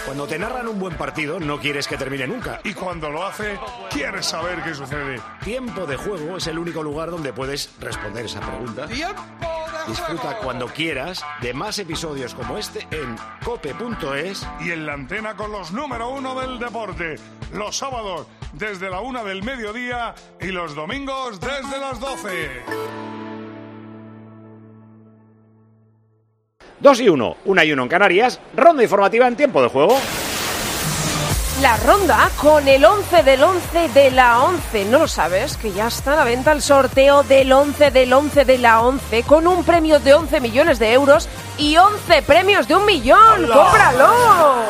Cuando te narran un buen partido, no quieres que termine nunca. Y cuando lo hace, quieres saber qué sucede. Tiempo de Juego es el único lugar donde puedes responder esa pregunta. ¡Tiempo de Disfruta juego! cuando quieras de más episodios como este en cope.es. Y en la antena con los número 1 del deporte. Los sábados desde la 1 del mediodía y los domingos desde las 12. 2 y 1, 1 y 1 en Canarias. Ronda informativa en Tiempo de Juego. La ronda con el 11 del 11 de la 11. ¿No lo sabes? Que ya está a la venta el sorteo del 11 del 11 de la 11 con un premio de 11 millones de euros y 11 premios de 1 millón. ¡Hola! ¡Cómpralo!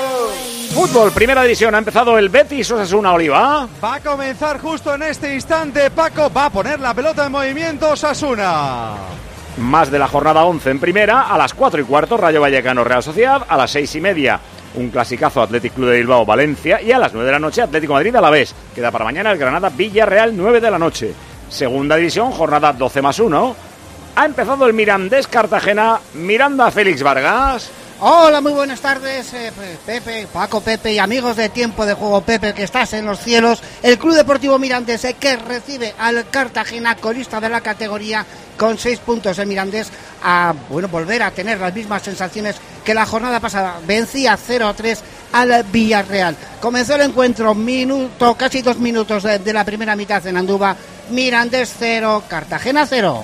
Fútbol, primera división. Ha empezado el Betis Osasuna, Oliva. Va a comenzar justo en este instante. Paco va a poner la pelota en movimiento. Osasuna. Más de la jornada 11 en primera. A las 4:15, Rayo Vallecano Real Sociedad. A las 6:30, un clasicazo Athletic Club de Bilbao Valencia. Y a las 9 de la noche, Atlético Madrid Alavés. Queda para mañana el Granada Villarreal, 9 de la noche. Segunda división, jornada 12+1. Ha empezado el Mirandés Cartagena. Miranda, Félix Vargas. Hola, muy buenas tardes, Pepe, Paco, Pepe y amigos de Tiempo de Juego. Pepe, que estás en los cielos. El Club Deportivo Mirandés, que recibe al Cartagena, colista de la categoría, con 6 puntos. El Mirandés a volver a tener las mismas sensaciones que la jornada pasada. Vencía 0-3 al Villarreal. Comenzó el encuentro, casi 2 minutos de la primera mitad en Andúba. Mirandés 0, Cartagena 0.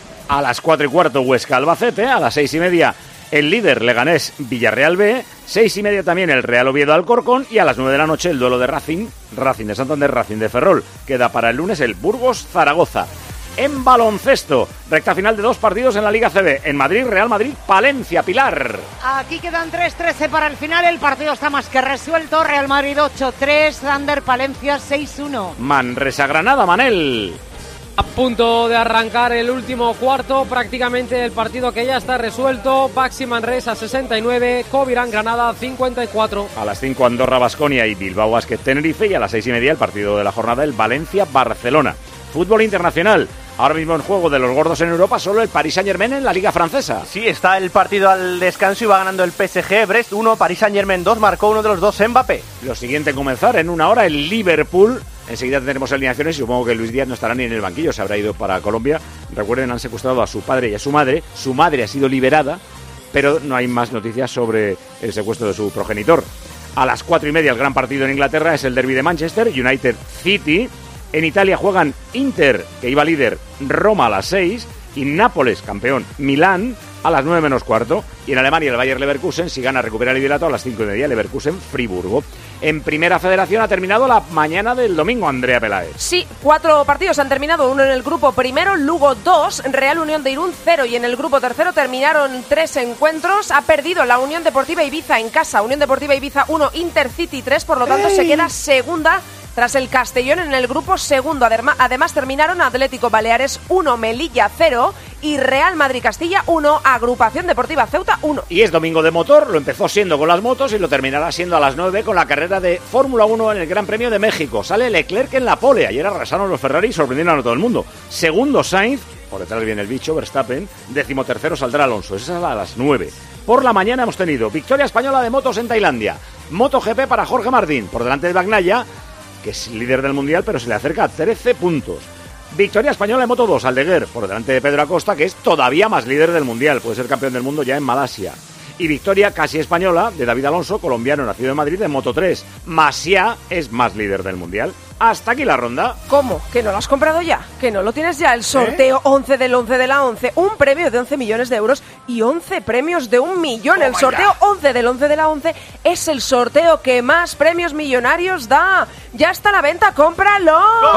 A las 4:15, Huesca Albacete. A las 6:30, el líder Leganés Villarreal B. 6:30 también el Real Oviedo Alcorcón. Y a las 9 de la noche el duelo de Racing de Santander, Racing de Ferrol. Queda para el lunes el Burgos Zaragoza. En baloncesto, recta final de 2 partidos en la Liga CB. En Madrid, Real Madrid, Palencia, Pilar. Aquí quedan 3:13 para el final. El partido está más que resuelto. Real Madrid 8-3, Thunder Palencia 6-1. Manresa Granada, Manel. A punto de arrancar el último cuarto, prácticamente el partido que ya está resuelto. Baxi Manresa 69, Covirán Granada 54. A las 5, Andorra Baskonia y Bilbao Basket Tenerife. Y a las 6:30 el partido de la jornada, el Valencia Barcelona. Fútbol internacional. Ahora mismo en juego de los gordos en Europa, solo el Paris Saint-Germain en la Liga Francesa. Sí, está el partido al descanso y va ganando el PSG. Brest 1, Paris Saint-Germain 2, marcó uno de los dos, Mbappé. Lo siguiente en comenzar, en una hora, el Liverpool. Enseguida tendremos alineaciones y supongo que Luis Díaz no estará ni en el banquillo, se habrá ido para Colombia. Recuerden, han secuestrado a su padre y a su madre. Su madre ha sido liberada, pero no hay más noticias sobre el secuestro de su progenitor. A las 4:30, el gran partido en Inglaterra es el derbi de Manchester, United City. En Italia juegan Inter, que iba líder, Roma a las 6, y Nápoles, campeón, Milán, a las 9:15. Y en Alemania el Bayer Leverkusen, si gana, recupera el liderato a las 5:30, Leverkusen, Friburgo. En Primera Federación ha terminado la mañana del domingo, Andrea Peláez. Sí, 4 partidos han terminado, uno en el grupo primero, Lugo 2, Real Unión de Irún 0, y en el grupo tercero terminaron 3 encuentros. Ha perdido la Unión Deportiva Ibiza en casa, Unión Deportiva Ibiza 1, Intercity 3, por lo tanto se queda segunda tras el Castellón en el grupo segundo. Además terminaron Atlético Baleares 1, Melilla 0 y Real Madrid Castilla 1, Agrupación Deportiva Ceuta 1. Y es domingo de motor, lo empezó siendo con las motos y lo terminará siendo a las 9 con la carrera de Fórmula 1 en el Gran Premio de México. Sale Leclerc en la pole, ayer arrasaron los Ferrari y sorprendieron a todo el mundo. Segundo Sainz, por detrás viene el bicho Verstappen, 13º saldrá Alonso, esa es a las 9. Por la mañana hemos tenido victoria española de motos en Tailandia, MotoGP para Jorge Martín, por delante de Bagnaia, que es líder del Mundial, pero se le acerca a 13 puntos. Victoria española en Moto2, Aldeguer, por delante de Pedro Acosta, que es todavía más líder del Mundial, puede ser campeón del mundo ya en Malasia. Y victoria casi española de David Alonso, colombiano nacido en Madrid, en Moto3. Masia es más líder del Mundial. Hasta aquí la ronda. ¿Cómo? ¿Que no lo has comprado ya? ¿Que no lo tienes ya? El sorteo 11 del 11 de la 11. Un premio de 11 millones de euros y 11 premios de 1 millón. El sorteo 11 del 11 de la 11 es el sorteo que más premios millonarios da. Ya está a la venta, ¡cómpralo!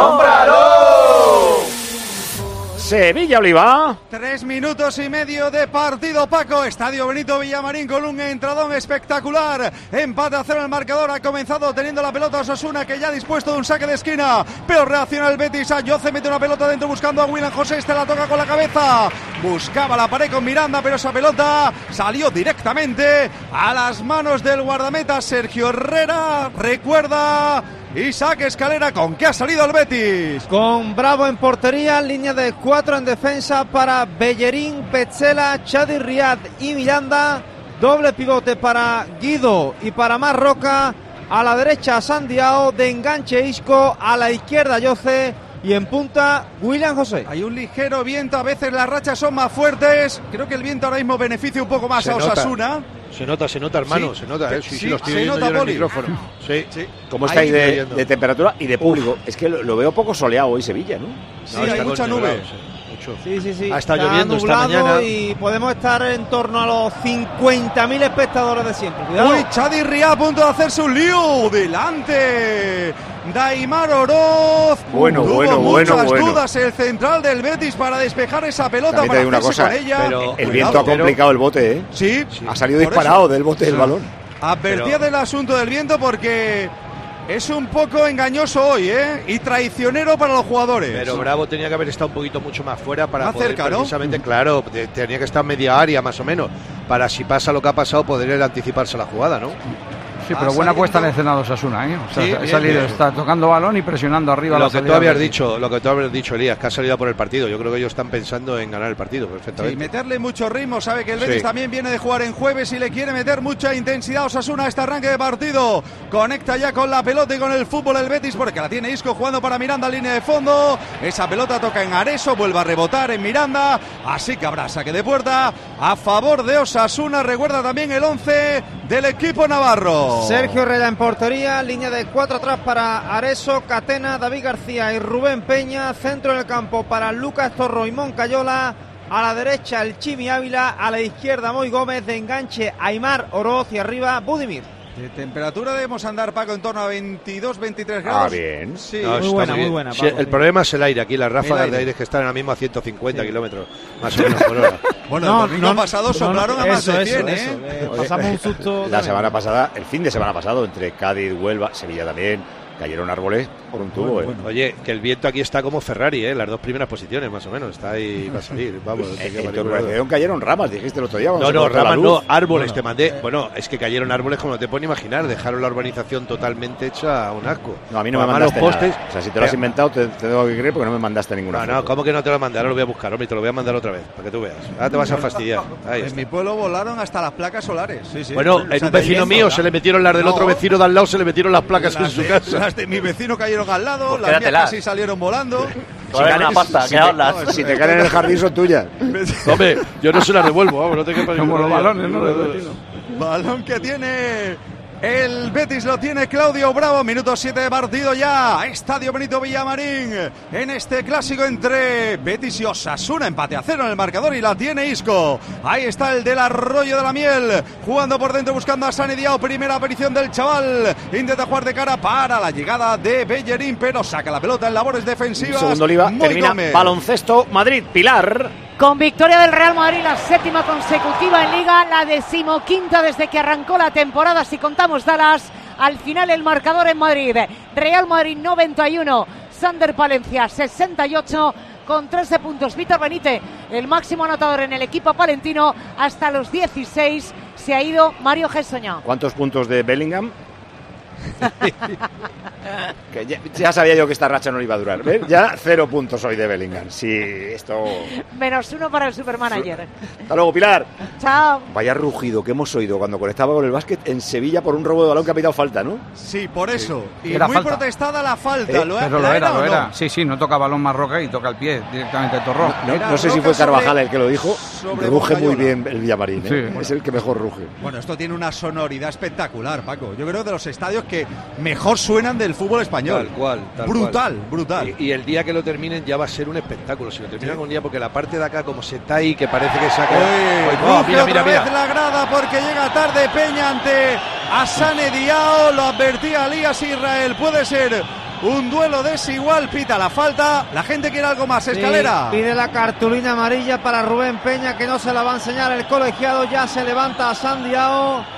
¡Cómpralo! Sevilla, Oliva. 3 minutos y medio de partido, Paco. Estadio Benito Villamarín con un entradón espectacular. Empate a 0 en el marcador. Ha comenzado teniendo la pelota Osasuna, que ya ha dispuesto de un saque de esquina, pero reacciona el Betis. Ayoce mete una pelota dentro buscando a William José. Este la toca con la cabeza. Buscaba la pared con Miranda, pero esa pelota salió directamente a las manos del guardameta Sergio Herrera. Recuerda Isaac Escalera con qué ha salido el Betis. Con Bravo en portería, línea de 4 en defensa para Bellerín, Petzela, Chadi Riad y Miranda. Doble pivote para Guido y para Marroca. A la derecha Sandiao, de enganche Isco, a la izquierda Yoce y en punta William José. Hay un ligero viento, a veces las rachas son más fuertes. Creo que el viento ahora mismo beneficia un poco más a Osasuna. Se nota, hermano, ¿Sí? se nota. Sí, lo estoy se viendo nota, yo en el Poli. micrófono. Sí. ¿Cómo estáis de temperatura y de público? Es que lo veo poco soleado hoy Sevilla, ¿no? Sí, hay mucha nube. Sí. Ha estado lloviendo esta mañana. Y podemos estar en torno a los 50.000 espectadores de siempre. Cuidado. Uy, Chadi Ria a punto de hacerse un lío. Delante. Daimar Oroz. Tuvo muchas dudas el central del Betis para despejar esa pelota. También te digo una cosa, con ella. pero el viento ha complicado el bote, ¿eh? Sí. Ha salido disparado del bote del balón. Advertía del asunto del viento porque es un poco engañoso hoy, ¿eh? Y traicionero para los jugadores. Pero Bravo tenía que haber estado un poquito mucho más fuera para más poder cerca, precisamente, claro, tenía que estar media área más o menos, para si pasa lo que ha pasado poder anticiparse la jugada, ¿no? Sí, pero buena puesta en escena de Osasuna, ¿eh? O sea, sí, ha salido, está tocando balón y presionando arriba. Lo que tú habías dicho, Elías, que ha salido por el partido. Yo creo que ellos están pensando en ganar el partido perfectamente. Sí, meterle mucho ritmo, sabe que el Betis también viene de jugar en jueves y le quiere meter mucha intensidad a Osasuna a este arranque de partido. Conecta ya con la pelota y con el fútbol el Betis porque la tiene Isco jugando para Miranda en línea de fondo. Esa pelota toca en Areso, vuelve a rebotar en Miranda, así que habrá saque de puerta a favor de Osasuna. Recuerda también el 11 del equipo navarro. Sergio Herrera en portería, línea de 4 atrás para Areso, Catena, David García y Rubén Peña, centro del campo para Lucas Torro y Moncayola, a la derecha el Chimi Ávila, a la izquierda Moy Gómez, de enganche Aimar Oroz y arriba Budimir. De temperatura debemos andar, Paco, en torno a 22-23 grados. Bien. Sí. No, muy buena. Sí, el problema es el aire aquí, las ráfagas de aire que están ahora mismo a 150 kilómetros, más o menos por hora. Bueno, el domingo pasado soplaron a más de 100, pasamos un susto. La semana pasada, el fin de semana pasado, entre Cádiz, Huelva, Sevilla también, cayeron árboles por un tubo. Bueno. Oye, que el viento aquí está como Ferrari, las dos primeras posiciones más o menos, está ahí va a salir, vamos. Cayeron ramas, dijiste el otro día. No, ramas no, árboles te mandé. Bueno, es que cayeron árboles como no te pueden imaginar, dejaron la urbanización totalmente hecha a un asco. No, a mí no me mandaste los postes. Nada. O sea, si te lo has inventado, te tengo que creer porque no me mandaste ninguna foto. No, ¿cómo que no te lo mandé? Ahora lo voy a buscar, hombre, te lo voy a mandar otra vez, para que tú veas. Ahora te vas a fastidiar. En mi pueblo volaron hasta las placas solares. Sí. Bueno, en un vecino mío se le metieron las del otro vecino de al lado, se le metieron las placas en su casa. Las de mi vecino cayeron al lado, las mías casi salieron volando. Si te caen en el jardín son tuyas. Hombre, yo no se las devuelvo, vamos, no te quepas. Como los balones, ¿no? Balón que tiene el Betis, lo tiene Claudio Bravo. Minuto 7 de partido ya. Estadio Benito Villamarín. En este clásico entre Betis y Osasuna. Empate a 0 en el marcador y la tiene Isco. Ahí está el del Arroyo de la Miel. Jugando por dentro buscando a Sani Diao. Primera aparición del chaval. Intenta jugar de cara para la llegada de Bellerín, pero saca la pelota en labores defensivas. Segundo Oliva. Termina baloncesto Madrid. Pilar. Con victoria del Real Madrid, la 7ª consecutiva en Liga, la 15ª desde que arrancó la temporada, si contamos Dallas. Al final el marcador en Madrid, Real Madrid 91, Sander Palencia 68, con 13 puntos. Víctor Benítez, el máximo anotador en el equipo palentino, hasta los 16 se ha ido Mario Gessoña. ¿Cuántos puntos de Bellingham? Que ya sabía yo que esta racha no iba a durar. ¿Ves? Ya 0 puntos hoy de Bellingham. Sí, esto... -1 para el supermanager. Hasta luego, Pilar. Chao. Vaya rugido que hemos oído cuando conectaba con el básquet en Sevilla por un robo de balón que ha pitado falta, ¿no? Sí, por eso. Y era muy falta. Protestada la falta. Pero lo era. Sí, no toca balón Marroca y toca el pie directamente el Torró. No sé si fue Carvajal el que lo dijo. Ruge muy bien el Villamarín. Sí. Es el que mejor ruge. Bueno, esto tiene una sonoridad espectacular, Paco. Yo creo de los estadios que mejor suenan del fútbol español. Tal brutal. Y el día que lo terminen ya va a ser un espectáculo. Si lo terminan un día, porque la parte de acá, como se está ahí, que parece que saca. Mira. La grada porque llega tarde Peña ante Asane Diao. Lo advertía Elías Israel. Puede ser un duelo desigual. Pita la falta. La gente quiere algo más. Escalera. Sí, pide la cartulina amarilla para Rubén Peña, que no se la va a enseñar el colegiado. Ya se levanta a Sandiao.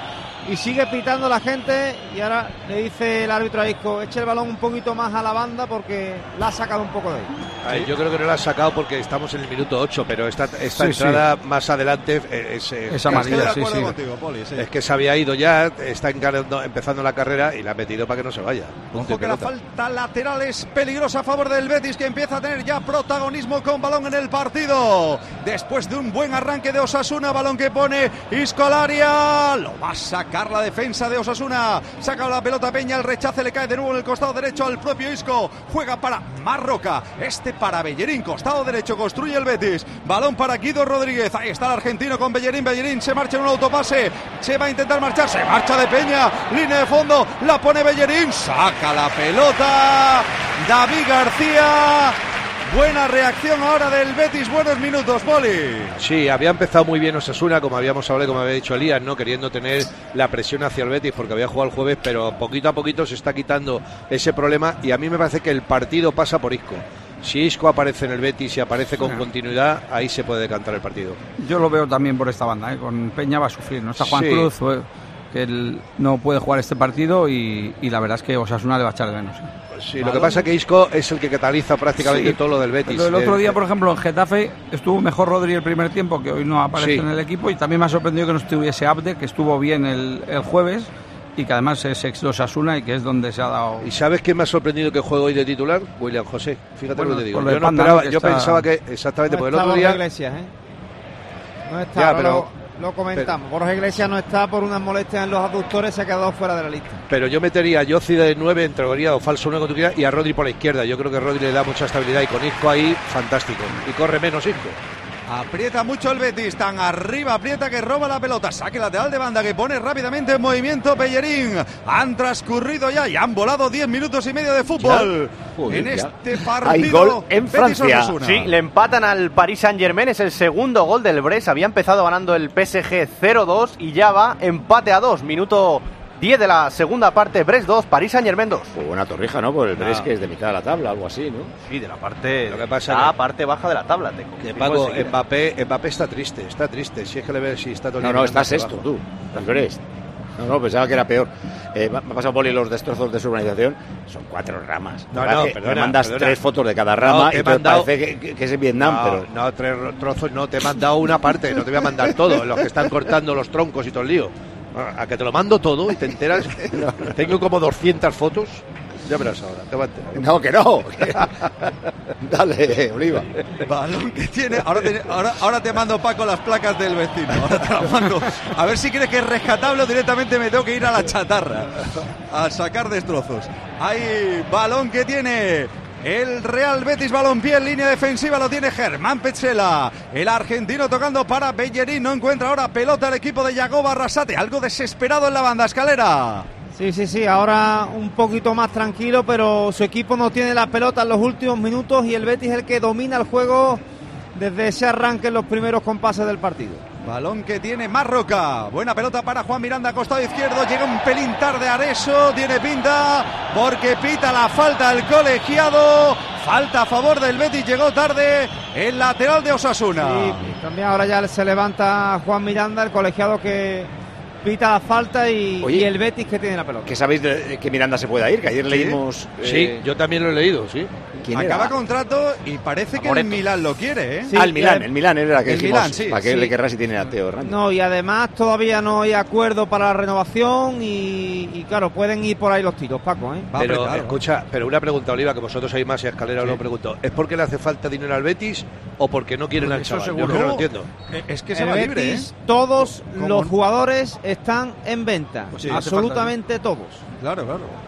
y sigue pitando la gente. Y ahora le dice el árbitro a Isco, eche el balón un poquito más a la banda porque la ha sacado un poco de ahí. ¿Sí? Yo creo que no la ha sacado porque estamos en el minuto 8, pero esta entrada más adelante es amarilla. Contigo, Poli, es que se había ido ya, está empezando la carrera y la ha metido para que no se vaya. Ojo que la falta lateral es peligrosa a favor del Betis, que empieza a tener ya protagonismo con balón en el partido. Después de un buen arranque de Osasuna, balón que pone Isco al área, lo va a sacar la defensa de Osasuna, saca la pelota Peña, el rechace le cae de nuevo en el costado derecho al propio Isco, juega para Marroca, para Bellerín, costado derecho, construye el Betis, balón para Guido Rodríguez, ahí está el argentino con Bellerín se marcha en un autopase, se va a intentar marchar, se marcha de Peña, línea de fondo, la pone Bellerín, saca la pelota David García. Buena reacción ahora del Betis, buenos minutos, Poli. Sí, había empezado muy bien Osasuna, como habíamos hablado, como había dicho Elías, ¿no? Queriendo tener la presión hacia el Betis porque había jugado el jueves, pero poquito a poquito se está quitando ese problema y a mí me parece que el partido pasa por Isco. Si Isco aparece en el Betis y aparece con continuidad, ahí se puede decantar el partido. Yo lo veo también por esta banda, con Peña va a sufrir, no está Juan Cruz, que él no puede jugar este partido y la verdad es que Osasuna le va a echar de menos. Sí, lo que pasa es que Isco es el que cataliza prácticamente todo lo del Betis. Pero el otro día, por ejemplo, en Getafe estuvo mejor Rodri el primer tiempo, que hoy no aparece en el equipo, y también me ha sorprendido que no estuviese Abde, que estuvo bien el jueves, y que además es ex Osasuna y que es donde se ha dado... ¿Y sabes quién me ha sorprendido que juegue hoy de titular? William José, fíjate lo que te digo. Yo no esperaba, yo pensaba que exactamente, porque el otro día... Iglesias, no está, ya, pero... Lo comentamos, Borja Iglesias no está por unas molestias en los aductores, se ha quedado fuera de la lista. Pero yo metería a Yossi de 9, entregaría o falso 9 con tu y a Rodri por la izquierda. Yo creo que Rodri le da mucha estabilidad y con Isco ahí, fantástico. Y corre menos Isco. Aprieta mucho el Betis, tan arriba, aprieta que roba la pelota, saque lateral de banda que pone rápidamente en movimiento Bellerín. Han transcurrido ya y han volado 10 minutos y medio de fútbol. En este partido. Hay gol en Francia. Sí, le empatan al Paris Saint-Germain, es el segundo gol del Brest. Había empezado ganando el PSG 0-2 y ya va empate a 2. Minuto 10 de la segunda parte, Brest 2, Paris Saint-Germain 2. Buena torrija, ¿no? Por el Brest, que es de mitad de la tabla, algo así, ¿no? Sí, de la parte, lo que pasa la parte baja de la tabla. Paco, Mbappé está triste. Si es que le ves si está todo el día. No, está sexto, tú, el Brest. No, pensaba que era peor. Me ha pasado Poli los destrozos de su organización. Son 4 ramas. Me mandas 3 fotos de cada rama y parece que es en Vietnam. Pero no, 3 trozos, no, te he mandado una parte, no te voy a mandar todo, los que están cortando los troncos y todo el lío. A que te lo mando todo y te enteras. Tengo como 200 fotos. Ya verás ahora, te va a enterar. No, que no. Dale, Oliva. Balón que tiene. Ahora te mando, Paco, las placas del vecino. Ahora te las mando. A ver si crees que es rescatable o directamente me tengo que ir a la chatarra a sacar destrozos. Hay balón que tiene el Real Betis Balompié en línea defensiva, lo tiene Germán Petzela. El argentino tocando para Bellerín, no encuentra ahora pelota el equipo de Yagoba Arrasate, algo desesperado en la banda, Escalera. Sí, ahora un poquito más tranquilo, pero su equipo no tiene la pelota en los últimos minutos y el Betis es el que domina el juego desde ese arranque en los primeros compases del partido. Balón que tiene Marroca, buena pelota para Juan Miranda, costado izquierdo, llega un pelín tarde Areso, tiene pinta porque pita la falta al colegiado, falta a favor del Betis, llegó tarde el lateral de Osasuna. Sí, también ahora ya se levanta Juan Miranda, el colegiado que pita la falta y el Betis que tiene la pelota. ¿Qué sabéis de que Miranda se pueda ir? Que ayer leímos... Sí, yo también lo he leído, sí. Acaba contrato y parece que el Milán lo quiere, ¿eh? Sí, el Milán era que dijimos, Milán, sí, ¿para qué le querrá si tiene a Teo Hernández? No, y además todavía no hay acuerdo para la renovación y claro, pueden ir por ahí los tiros, Paco, ¿eh? Pero escucha, pero una pregunta, Oliva, que vosotros hay más y a Escalera os lo pregunto. ¿Es porque le hace falta dinero al Betis o porque no quieren al chaval? Yo no lo entiendo. Es que se va libre, ¿eh? Todos los jugadores están en venta, absolutamente todos. Claro.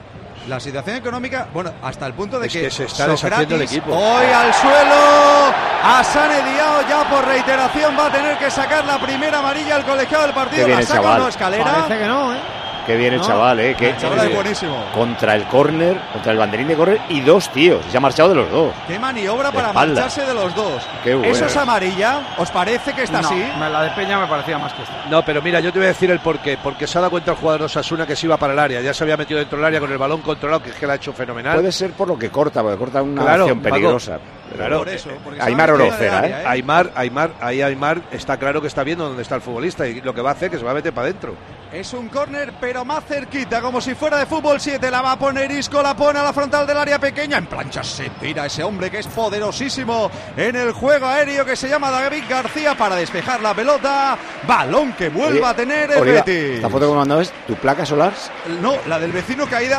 La situación económica, bueno, hasta el punto de que se está deshaciendo el equipo. Hoy al suelo, Hassan Diao ya por reiteración va a tener que sacar la primera amarilla al colegiado del partido. La saca no, Escalera. Parece que no, ¿eh? Qué bien el chaval, Que el chaval es buenísimo. Contra el córner, contra el banderín de córner y 2 tíos. Se ha marchado de los 2. Qué maniobra para marcharse de los 2. Qué bueno. ¿Eso es amarilla? ¿Os parece que está así? La de Peña me parecía más que esta. No, pero mira, yo te voy a decir el porqué. Porque se ha dado cuenta el jugador de Osasuna que se iba para el área. Ya se había metido dentro del área con el balón controlado, que es que lo ha hecho fenomenal. Puede ser por lo que corta, porque corta una acción peligrosa. Paco, claro, por eso, Aimar Orocera, ¿eh? Aimar está claro que está viendo dónde está el futbolista y lo que va a hacer es que se va a meter para adentro. Es un córner, pero más cerquita, como si fuera de fútbol 7. La va a poner Isco, la pone a la frontal del área pequeña. En plancha se tira ese hombre que es poderosísimo en el juego aéreo, que se llama David García, para despejar la pelota. Balón que vuelve a tener el Betis. ¿Esta foto que me mandado es tu placa solar? No, la del vecino caída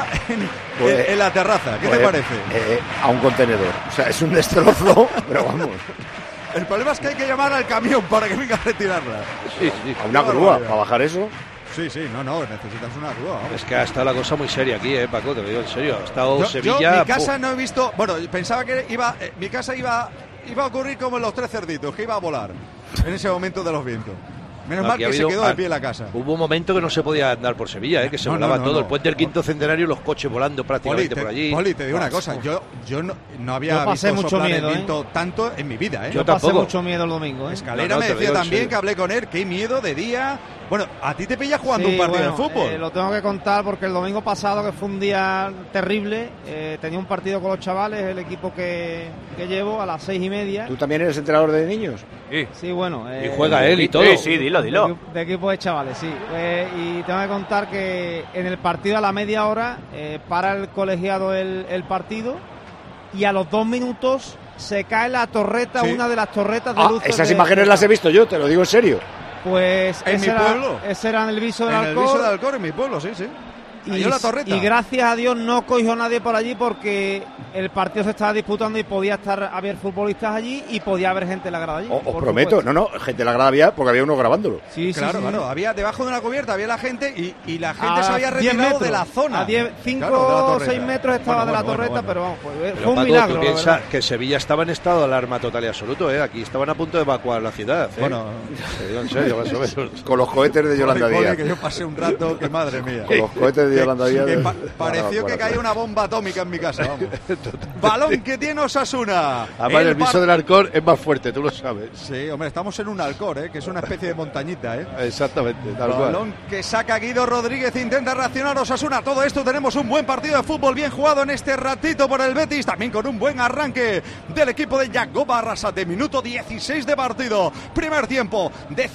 en la terraza. ¿Qué te parece? A un contenedor. O sea, es un destrozo, pero vamos. El problema es que hay que llamar al camión para que venga a retirarla. Sí. A una grúa, para bajar eso. Sí, no, necesitas una grúa. Vamos. Es que ha estado la cosa muy seria aquí, Paco, te lo digo en serio. Ha estado Sevilla... Yo mi casa no he visto... Bueno, pensaba que mi casa iba a ocurrir como en Los Tres Cerditos, que iba a volar en ese momento de los vientos. Menos mal que se quedó de pie en la casa. Hubo un momento que no se podía andar por Sevilla, que se volaba todo. El puente del Quinto Centenario, los coches volando prácticamente por allí. Poli, te digo una cosa, yo no había visto mucho miedo, el viento tanto en mi vida. Yo pasé mucho miedo el domingo. Escalera me decía también, que hablé con él, qué miedo de día. Bueno, a ti te pillas jugando un partido de fútbol. Lo tengo que contar porque el domingo pasado, que fue un día terrible, tenía un partido con los chavales, el equipo que llevo, a las 6:30. ¿Tú también eres entrenador de niños? Sí, bueno. Y juega él y todo. Sí, dilo. De equipo de chavales, sí. Y tengo que contar que en el partido a la media hora para el colegiado el partido, y a los 2 minutos se cae la torreta, una de las torretas de luz. Esas imágenes las he visto yo, te lo digo en serio. Pues en mi pueblo. Ese era en el Viso del Alcor. En el Viso del Alcor, en mi pueblo, sí. La torreta. Y gracias a Dios no cogió nadie por allí, porque el partido se estaba disputando y podía haber futbolistas allí y podía haber gente en la grada allí. Os prometo, gente en la grada había, porque había uno grabándolo. Sí, claro. Había debajo de una cubierta, había la gente y la gente se había retirado de la zona. A 5 o 6 metros estaba de la torreta, pero vamos, fue un milagro. Tú piensas que Sevilla estaba en estado de alarma total y absoluto, Aquí estaban a punto de evacuar la ciudad, Bueno, te digo en serio, más o menos. Con los cohetes de Yolanda Díaz. Que yo pasé un rato, que madre mía. Con los cohetes de Yolanda Díaz. Pareció que caía una bomba atómica en mi casa, vamos. Balón que tiene Osasuna. Además, el Viso del Alcor es más fuerte, tú lo sabes. Sí, hombre, estamos en un Alcor, que es una especie de montañita, Exactamente, tal cual. Balón que saca Guido Rodríguez, intenta reaccionar Osasuna. Todo esto, tenemos un buen partido de fútbol bien jugado en este ratito por el Betis, también con un buen arranque del equipo de Yagoba Arrasate. Minuto 16 de partido, primer tiempo,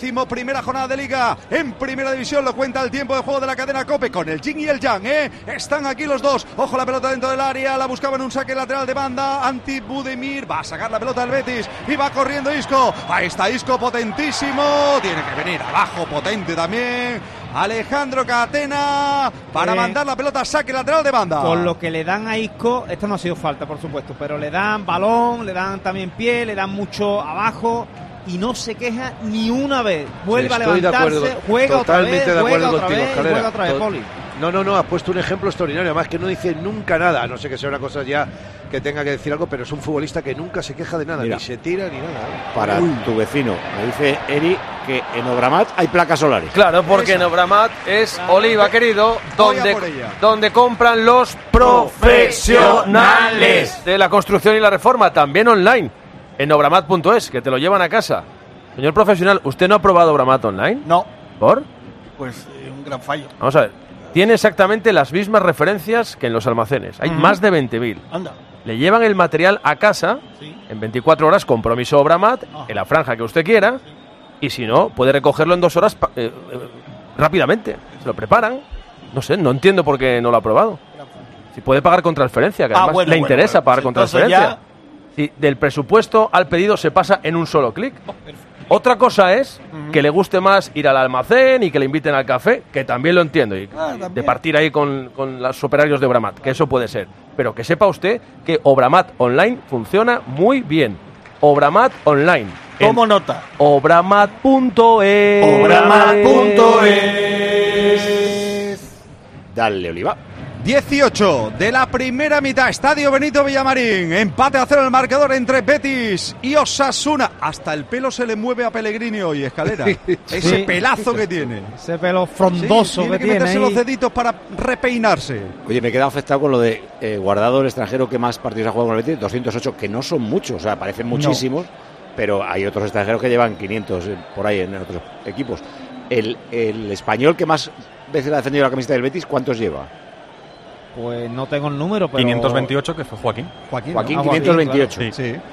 11ª jornada de Liga en Primera División. Lo cuenta el tiempo de juego de la cadena COPE con el Yin y el Yang, Están aquí los dos. Ojo, la pelota dentro del área, la buscaba en un saque lateral de banda. Anti Budimir va a sacar la pelota del Betis y va corriendo Isco. Ahí está Isco, potentísimo. Tiene que venir abajo, potente también. Alejandro Catena para mandar la pelota a saque lateral de banda. Con lo que le dan a Isco, esto no ha sido falta, por supuesto, pero le dan balón, le dan también pie, le dan mucho abajo. Y no se queja ni una vez. Vuelve a levantarse, juega otra vez, juega otra vez, Poli. No, has puesto un ejemplo extraordinario, además que no dice nunca nada, no sé que sea una cosa ya que tenga que decir algo, pero es un futbolista que nunca se queja de nada, ni se tira ni nada. Para tu vecino, me dice Eri que en Obramat hay placas solares. Claro, porque en Obramat es Oliva, querido, donde compran los profesionales de la construcción y la reforma, también online, en obramat.es, que te lo llevan a casa. Señor profesional, ¿usted no ha probado Obramat online? No. ¿Por? Pues un gran fallo. Vamos a ver. Tiene exactamente las mismas referencias que en los almacenes. Hay más de 20.000. Anda. Le llevan el material a casa, en 24 horas, compromiso Obramat, en la franja que usted quiera, y si no, puede recogerlo en 2 horas rápidamente. Se lo preparan. No sé, no entiendo por qué no lo ha probado. Si puede pagar con transferencia, que además le interesa pagar con transferencia. Si del presupuesto al pedido se pasa en un solo clic. Otra cosa es que le guste más ir al almacén y que le inviten al café, que también lo entiendo, y de partir ahí con los operarios de Obramat, que eso puede ser. Pero que sepa usted que Obramat Online funciona muy bien. Obramat Online. Tomo nota. Obramat.es. Obramat.es. Dale, Oliva. 18 de la primera mitad, Estadio Benito Villamarín, empate a 0 el marcador entre Betis y Osasuna. Hasta el pelo se le mueve a Pellegrini hoy, Escalera. Ese pelazo que tiene. Ese pelo frondoso que tiene. Meterse los deditos para repeinarse. Oye, me he quedado afectado con lo de Guardado, el extranjero que más partidos ha jugado con el Betis, 208, que no son muchos, o sea, parecen muchísimos, pero hay otros extranjeros que llevan 500 por ahí en otros equipos. El español que más veces ha defendido la camiseta del Betis, ¿cuántos lleva? Pues no tengo el número, pero... 528, que fue Joaquín. Joaquín 528. Claro. Sí.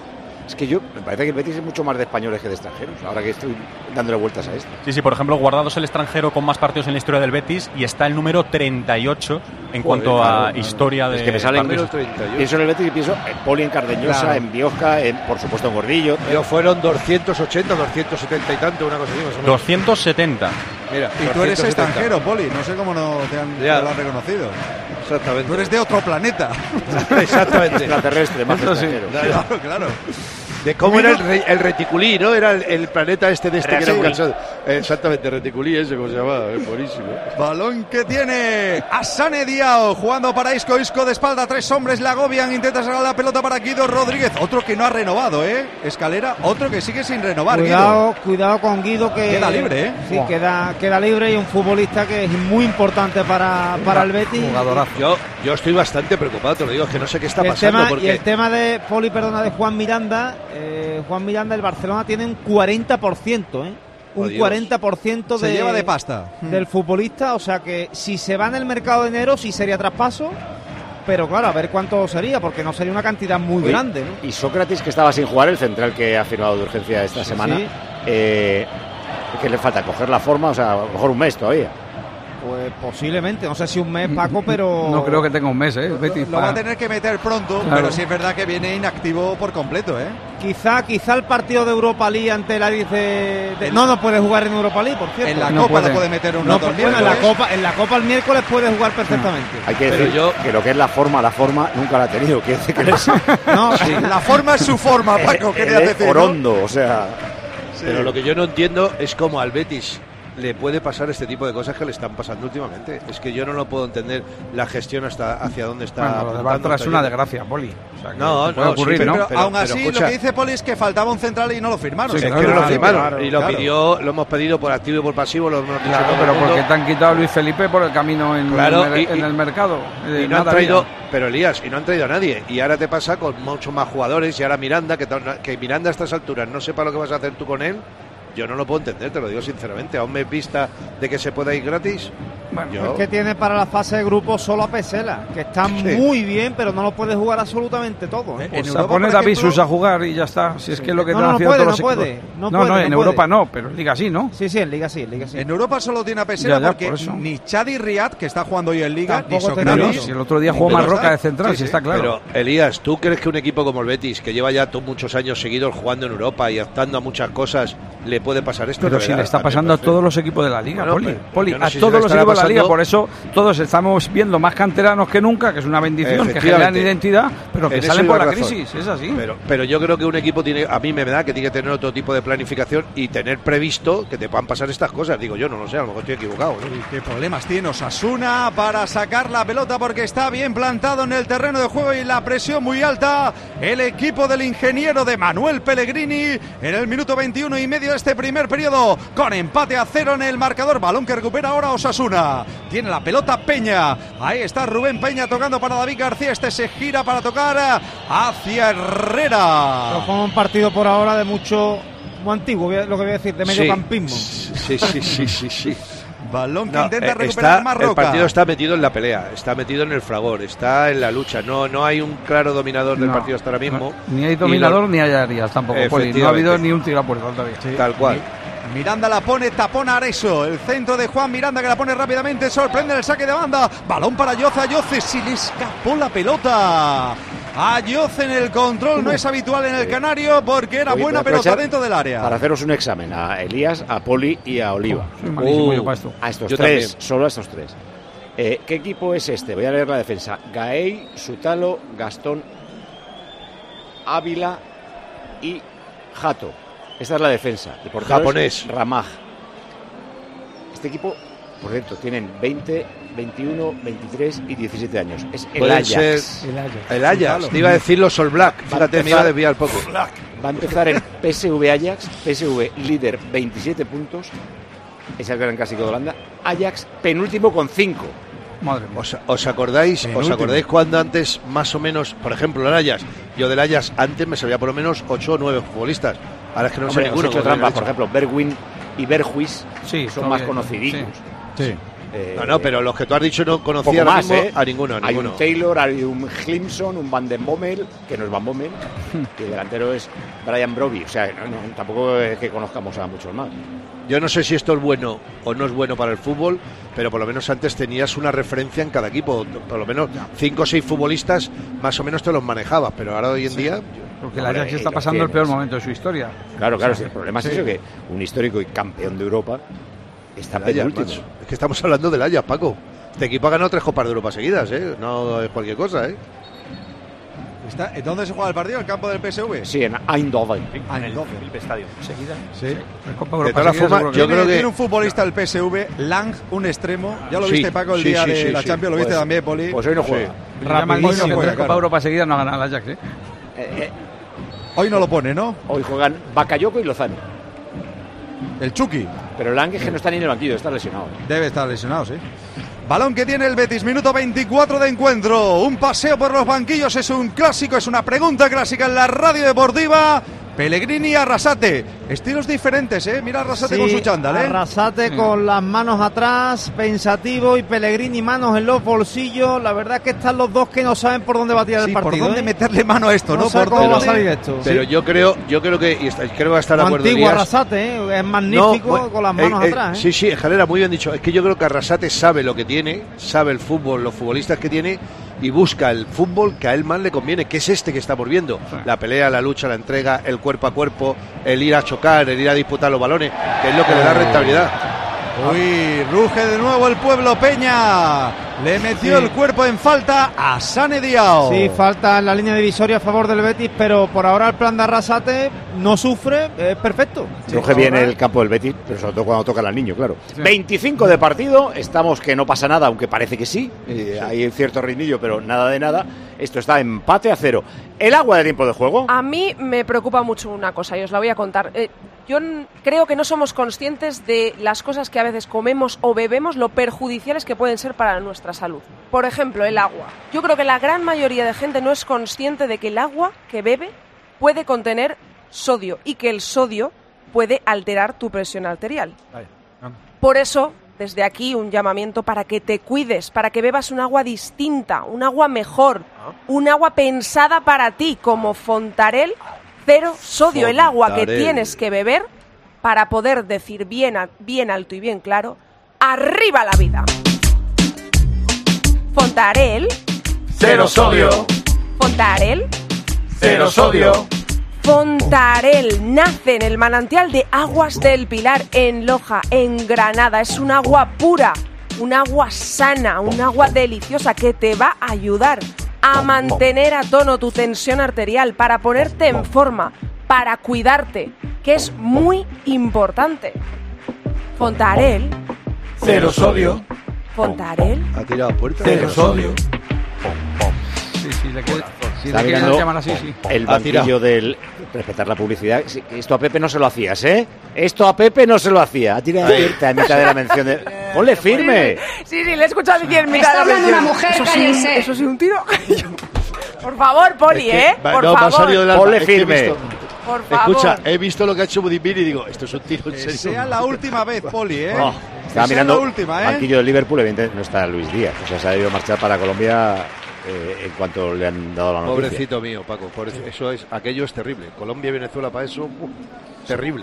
Es que me parece que el Betis es mucho más de españoles que de extranjeros, ahora que estoy dándole vueltas a esto. Sí, por ejemplo, Guardado es el extranjero con más partidos en la historia del Betis y está el número 38 en cuanto a historia de. Es que me salen. Pienso en el Betis y pienso en Poli, en Cardeñosa, en Biosca, por supuesto en Gordillo. Pero fueron 280, 270 y tanto, una cosa así más o menos. 270. Mira, y tú eres extranjero, Poli, no sé cómo no te lo han reconocido. Exactamente. Tú eres de otro planeta. Exactamente. Extraterrestre, más extranjero. Claro. De cómo era el reticulí, ¿no? Era el planeta este de que era un cansado. Exactamente, reticulí ese, como se llamaba. Buenísimo. Balón que tiene Asane Diao jugando para Isco de espalda. 3 hombres le agobian. Intenta sacar la pelota para Guido Rodríguez. Otro que no ha renovado, Escalera. Otro que sigue sin renovar. Cuidado con Guido, que queda libre, Sí, queda libre y un futbolista que es muy importante para el Betis. Yo estoy bastante preocupado, te lo digo, es que no sé qué está pasando. Y el tema de Poli, de Juan Miranda. Juan Miranda, el Barcelona tiene un 40%, un 40% se lleva de pasta del futbolista, o sea que si se va en el mercado de enero sí sería traspaso, pero claro, a ver cuánto sería, porque no sería una cantidad muy grande, ¿no? Y Sócrates, que estaba sin jugar, el central que ha firmado de urgencia esta semana, ¿qué le falta? ¿Coger la forma? O sea, a lo mejor un mes todavía. Pues posiblemente, no sé si un mes, Paco, pero... No creo que tenga un mes, Betis. Lo va a tener que meter pronto, claro. Pero sí es verdad que viene inactivo por completo, Quizá el partido de Europa League ante el Aris no puede jugar en Europa League, por cierto. En la Copa lo puede meter un rato el miércoles. En la Copa el miércoles puede jugar perfectamente. Hay que decir que lo que es la forma nunca la ha tenido. La forma es su forma, Paco, quería decir. Orondo, o sea... Sí. Pero lo que yo no entiendo es cómo al Betis le puede pasar este tipo de cosas que le están pasando últimamente. Es que yo no lo puedo entender la gestión hacia dónde está. Lo de Bartra es una desgracia, Poli. O sea, no, puede ocurrir, sí, ¿no? Pero aún así, lo que dice Poli es que faltaba un central y no lo firmaron. Sí, es que no lo firmaron. Y lo hemos pedido por activo y por pasivo. Lo hemos dicho pero porque te han quitado a Luis Felipe por el camino en el mercado. Y no han traído, pero Elías, y no han traído a nadie. Y ahora te pasa con muchos más jugadores. Y ahora Miranda, que Miranda a estas alturas no sepa lo que vas a hacer tú con él. Yo no lo puedo entender, te lo digo sinceramente. A un mes vista de que se pueda ir gratis. Es que tiene para la fase de grupo solo a Pesela, que está muy bien, pero no lo puede jugar absolutamente todo. Pone David Susa a jugar y ya está. Si es que es lo que no puede. En Europa no, pero en Liga sí, ¿no? Sí, en Liga sí. En Europa solo tiene a Pesela porque ni Chadi Riad, que está jugando hoy en Liga, ni Socrates. Si el otro día jugó Marroca de central, si está claro. Pero, Elías, ¿tú crees que un equipo como el Betis, que lleva ya muchos años seguidos jugando en Europa y optando a muchas cosas, le puede pasar esto? Pero si le está pasando a todos los equipos de la Liga, Poli, a todos los equipos de la Liga, por eso todos estamos viendo más canteranos que nunca, que es una bendición, que generan identidad, pero que salen por la crisis, es así. Pero yo creo que un equipo a mí me da que tiene que tener otro tipo de planificación y tener previsto que te puedan pasar estas cosas. Digo yo, no lo sé, a lo mejor estoy equivocado, ¿no? ¿Qué problemas tiene Osasuna para sacar la pelota? Porque está bien plantado en el terreno de juego y la presión muy alta. El equipo del ingeniero de Manuel Pellegrini en el minuto 21 y medio de este primer periodo, con empate a 0 en el marcador. Balón que recupera ahora Osasuna. Tiene la pelota Peña. Ahí está Rubén Peña tocando para David García. Este se gira para tocar hacia Herrera. Pero fue un partido por ahora de muy antiguo, lo que voy a decir, de mediocampismo. Sí. Balón que intenta recuperar Marroca. El partido está metido en la pelea, está metido en el fragor, está en la lucha. No hay un claro dominador del partido hasta ahora mismo. Ni hay dominador ni hay áreas tampoco. No ha habido ni un tiro a puerta todavía. Tal cual. Miranda la pone, tapón a Areso. El centro de Juan Miranda, que la pone rápidamente. Sorprende el saque de banda. Balón para Yoce. Se le escapó la pelota. A Yoce en el control. No es habitual en el Canario porque era buena pelota dentro del área. Para haceros un examen a Elías, a Poli y a Oliva. Soy malísimo yo para esto. A estos tres, solo a estos tres. ¿Qué equipo es este? Voy a leer la defensa. Gaey, Sutalo, Gastón, Ávila y Jato. Esta es la defensa. El japonés. Ramaj. Este equipo, por cierto, tienen 20, 21, 23 y 17 años. Es el Ajax. El Ajax. Te iba a decir los All Black. Fíjate, me iba a desviar poco. Va a empezar en PSV Ajax. PSV líder 27 puntos. Es el gran clásico de Holanda. Ajax penúltimo con 5. Madre mía. ¿Os acordáis cuando antes, más o menos, por ejemplo, el Ajax? Yo del Ajax antes me sabía por lo menos 8 o 9 futbolistas. Ahora es que no sé ninguno. Hecho trampas, por ejemplo, Bergwijn y Berghuis son más conocidillos. Sí. No, pero los que tú has dicho no conocía más, a ninguno. Hay un Taylor, hay un Hlimson, un Van den Bommel, que no es Van Bommel, y el delantero es Brian Brobby. O sea, tampoco es que conozcamos a muchos más. Yo no sé si esto es bueno o no es bueno para el fútbol, pero por lo menos antes tenías una referencia en cada equipo. Por lo menos 5 o 6 futbolistas más o menos te los manejabas, pero ahora hoy en día... Porque el Ajax está pasando el peor momento de su historia. Claro, sí, el problema es eso, que un histórico y campeón de Europa está penúltimo. Es que estamos hablando del Ajax, Paco. Este equipo ha ganado 3 Copas de Europa seguidas, no es cualquier cosa, ¿Dónde se juega el partido? ¿El campo del PSV? Sí, en Eindhoven. En el Estadio. ¿Seguida? Sí. De todas formas, yo creo que tiene un futbolista el PSV, Lang, un extremo. Ya lo viste, Paco, el día de la Champions, lo viste también, Poli. Pues hoy no juega. Rapidísimo, hoy no juega, Copa Europa seguida no ha ganado el Ajax, Hoy no lo pone, ¿no? Hoy juegan Bakayoko y Lozano. El Chucky. Pero Lang es que no está ni en el banquillo, está lesionado. Debe estar lesionado, sí. Balón que tiene el Betis, minuto 24 de encuentro. Un paseo por los banquillos, es un clásico, es una pregunta clásica en la radio deportiva. Pellegrini y Arrasate, estilos diferentes, Mira Arrasate con su chándal, Arrasate con las manos atrás, pensativo, y Pellegrini manos en los bolsillos. La verdad es que están los dos que no saben por dónde va a tirar el partido. ¿Por dónde meterle mano a esto? No sé cómo va a salir esto. Pero yo creo que, y creo que va a estar de acuerdo. Antiguo Arrasate, es magnífico con las manos atrás. Sí, Escalera, muy bien dicho. Es que yo creo que Arrasate sabe lo que tiene, sabe el fútbol, los futbolistas que tiene, y busca el fútbol que a él más le conviene, que es este que estamos viendo. La pelea, la lucha, la entrega, el cuerpo a cuerpo, el ir a chocar, el ir a disputar los balones, que es lo que le da rentabilidad. Uy, ruge de nuevo el pueblo Peña. Le metió el cuerpo en falta a Sane Diao. Sí, falta en la línea divisoria a favor del Betis, pero por ahora el plan de Arrasate no sufre, es perfecto. Ruge bien el campo del Betis, pero sobre todo cuando toca al niño, claro. Sí. 25 de partido, estamos que no pasa nada, aunque parece que sí. Hay cierto ritmillo, pero nada de nada. Esto está empate a 0. ¿El agua de tiempo de juego? A mí me preocupa mucho una cosa, y os la voy a contar. Yo creo que no somos conscientes de las cosas que a veces comemos o bebemos, lo perjudiciales que pueden ser para nuestra salud. Por ejemplo, el agua. Yo creo que la gran mayoría de gente no es consciente de que el agua que bebe puede contener sodio y que el sodio puede alterar tu presión arterial. Por eso, desde aquí, un llamamiento para que te cuides, para que bebas un agua distinta, un agua mejor, un agua pensada para ti, como Fontarel Cero Sodio, el agua que tienes que beber para poder decir bien alto y bien claro, ¡arriba la vida! Fontarel Cero Sodio. Fontarel Cero Sodio. Fontarel nace en el manantial de Aguas del Pilar, en Loja, en Granada. Es un agua pura, un agua sana, un agua deliciosa que te va a ayudar a mantener a tono tu tensión arterial, para ponerte en forma, para cuidarte, que es muy importante. Fontarel Cero Sodio. Fontarel Ha tirado a puerta. Cero Sodio. Sí, le Está mirando llamar así, sí. El banquillo del... Respetar la publicidad. Esto a Pepe no se lo hacías, Esto a Pepe no se se lo hacía. Ha tirado a mitad de la mención de... ¡Ponle firme! Sí, le he escuchado decir en mitad de la mención. Está hablando una mujer, cállense. Eso sí, un tiro. Por favor, Poli, Por favor. Ponle firme. Por favor. Escucha, he visto lo que ha hecho Budimir y digo, esto es un tiro en serio. Sea la última vez, Poli, Estaba mirando la última, banquillo de Liverpool, evidentemente no está Luis Díaz. O sea, se ha debido marchar para Colombia en cuanto le han dado la noticia. Pobrecito mío, Paco. Pobrecito. Aquello es terrible. Colombia y Venezuela para eso, terrible.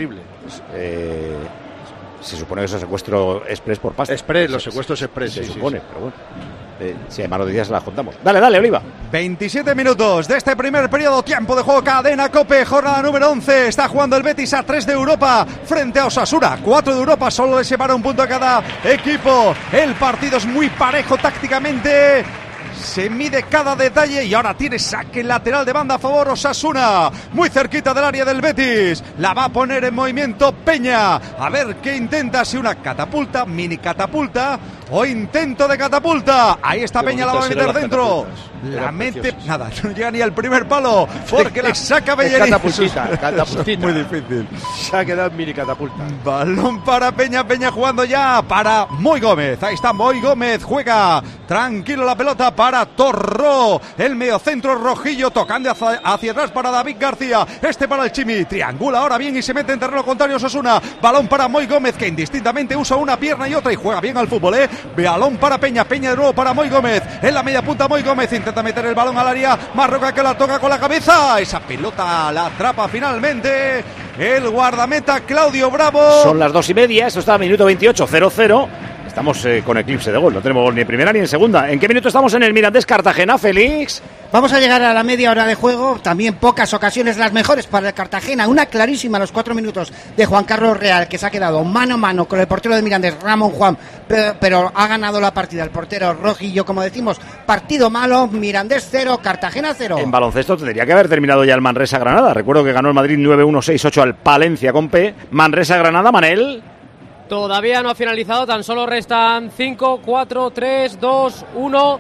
Se supone que es un secuestro express por pasta. Los secuestros express. Se supone, pero bueno. Si hay más noticias, las contamos. Dale, Oliva. 27 minutos de este primer periodo, tiempo de juego, Cadena COPE, jornada número 11. Está jugando el Betis a 3 de Europa frente a Osasuna. 4 de Europa, solo le separa un punto a cada equipo. El partido es muy parejo tácticamente. Se mide cada detalle y ahora tiene saque lateral de banda a favor Osasuna, muy cerquita del área del Betis. La va a poner en movimiento Peña, a ver qué intenta, si una catapulta, mini catapulta o intento de catapulta. Ahí está Qué Peña, la va a bonitas meter eran las dentro. catapultas. La Eran mete, preciosas. nada, no llega ni al primer palo, porque la saca Bellerín. Catapultita. Muy difícil. Se ha quedado en mini catapulta. Balón para Peña, Peña jugando ya para Moy Gómez. Ahí está Moy Gómez, juega tranquilo la pelota para Torró. El mediocentro rojillo tocando hacia atrás para David García. Este para el Chimi, triangula ahora bien y se mete en terreno contrario Osasuna. Balón para Moy Gómez, que indistintamente usa una pierna y otra y juega bien al fútbol, Balón para Peña, Peña de nuevo para Moy Gómez. En la media punta Moy Gómez intenta meter el balón al área. Marroca que la toca con la cabeza. Esa pelota la atrapa finalmente el guardameta Claudio Bravo. Son las 2:30, esto está a minuto 28, 0-0. Estamos con eclipse de gol, no tenemos gol ni en primera ni en segunda. ¿En qué minuto estamos en el Mirandés Cartagena, Félix? Vamos a llegar a la media hora de juego, también pocas ocasiones, las mejores para el Cartagena. Una clarísima a los 4 minutos de Juan Carlos Real, que se ha quedado mano a mano con el portero de Mirandés, Ramón Juan, pero ha ganado la partida el portero rojillo, como decimos. Partido malo, Mirandés 0, Cartagena 0. En baloncesto tendría que haber terminado ya el Manresa-Granada. Recuerdo que ganó el Madrid 9-1, 6-8 al Palencia con P. Manresa-Granada, Manel. Todavía no ha finalizado, tan solo restan 5, 4, 3, 2, 1.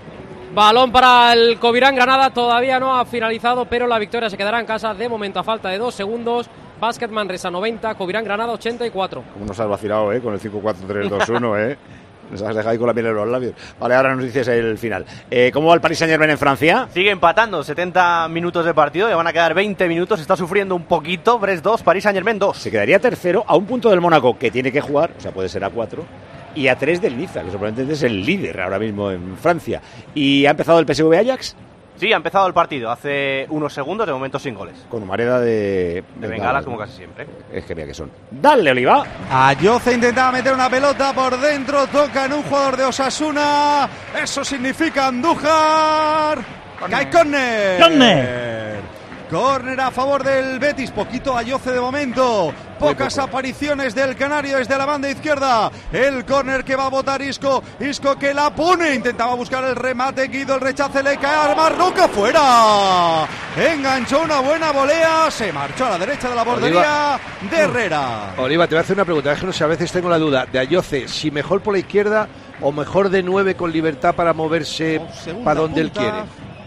Balón para el Covirán Granada, todavía no ha finalizado, pero la victoria se quedará en casa de momento a falta de 2 segundos. Básquet Manresa 90, Covirán Granada 84. Como nos has vacilado, con el 5-4-3-2-1, Nos has dejado ahí con la miel en los labios. Vale, ahora nos dices el final. ¿Cómo va el Paris Saint-Germain en Francia? Sigue empatando, 70 minutos de partido, le van a quedar 20 minutos, está sufriendo un poquito. Brest 2, Paris Saint-Germain 2. Se quedaría tercero a un punto del Mónaco, que tiene que jugar, o sea, puede ser a 4, y a 3 del Niza, que sorprendentemente es el líder ahora mismo en Francia. ¿Y ha empezado el PSV Ajax? Sí, ha empezado el partido hace unos segundos, de momento sin goles. Con Humareda de bengalas, como casi siempre. Es que mira que son. ¡Dale, Oliva! Ayoce intentaba meter una pelota por dentro, toca en un jugador de Osasuna. Eso significa Andújar. Cae córner. Córner a favor del Betis, poquito Ayoce de momento. Pocas apariciones del canario desde la banda izquierda. El córner que va a botar Isco. Isco que la pone. Intentaba buscar el remate. Guido, el rechace le cae al Marroca. ¡Fuera! Enganchó una buena volea. Se marchó a la derecha de la bordería de Herrera. Oliva, te voy a hacer una pregunta. Es que no sé, a veces tengo la duda de Ayoce, si mejor por la izquierda o mejor de 9 con libertad para moverse para donde él quiere.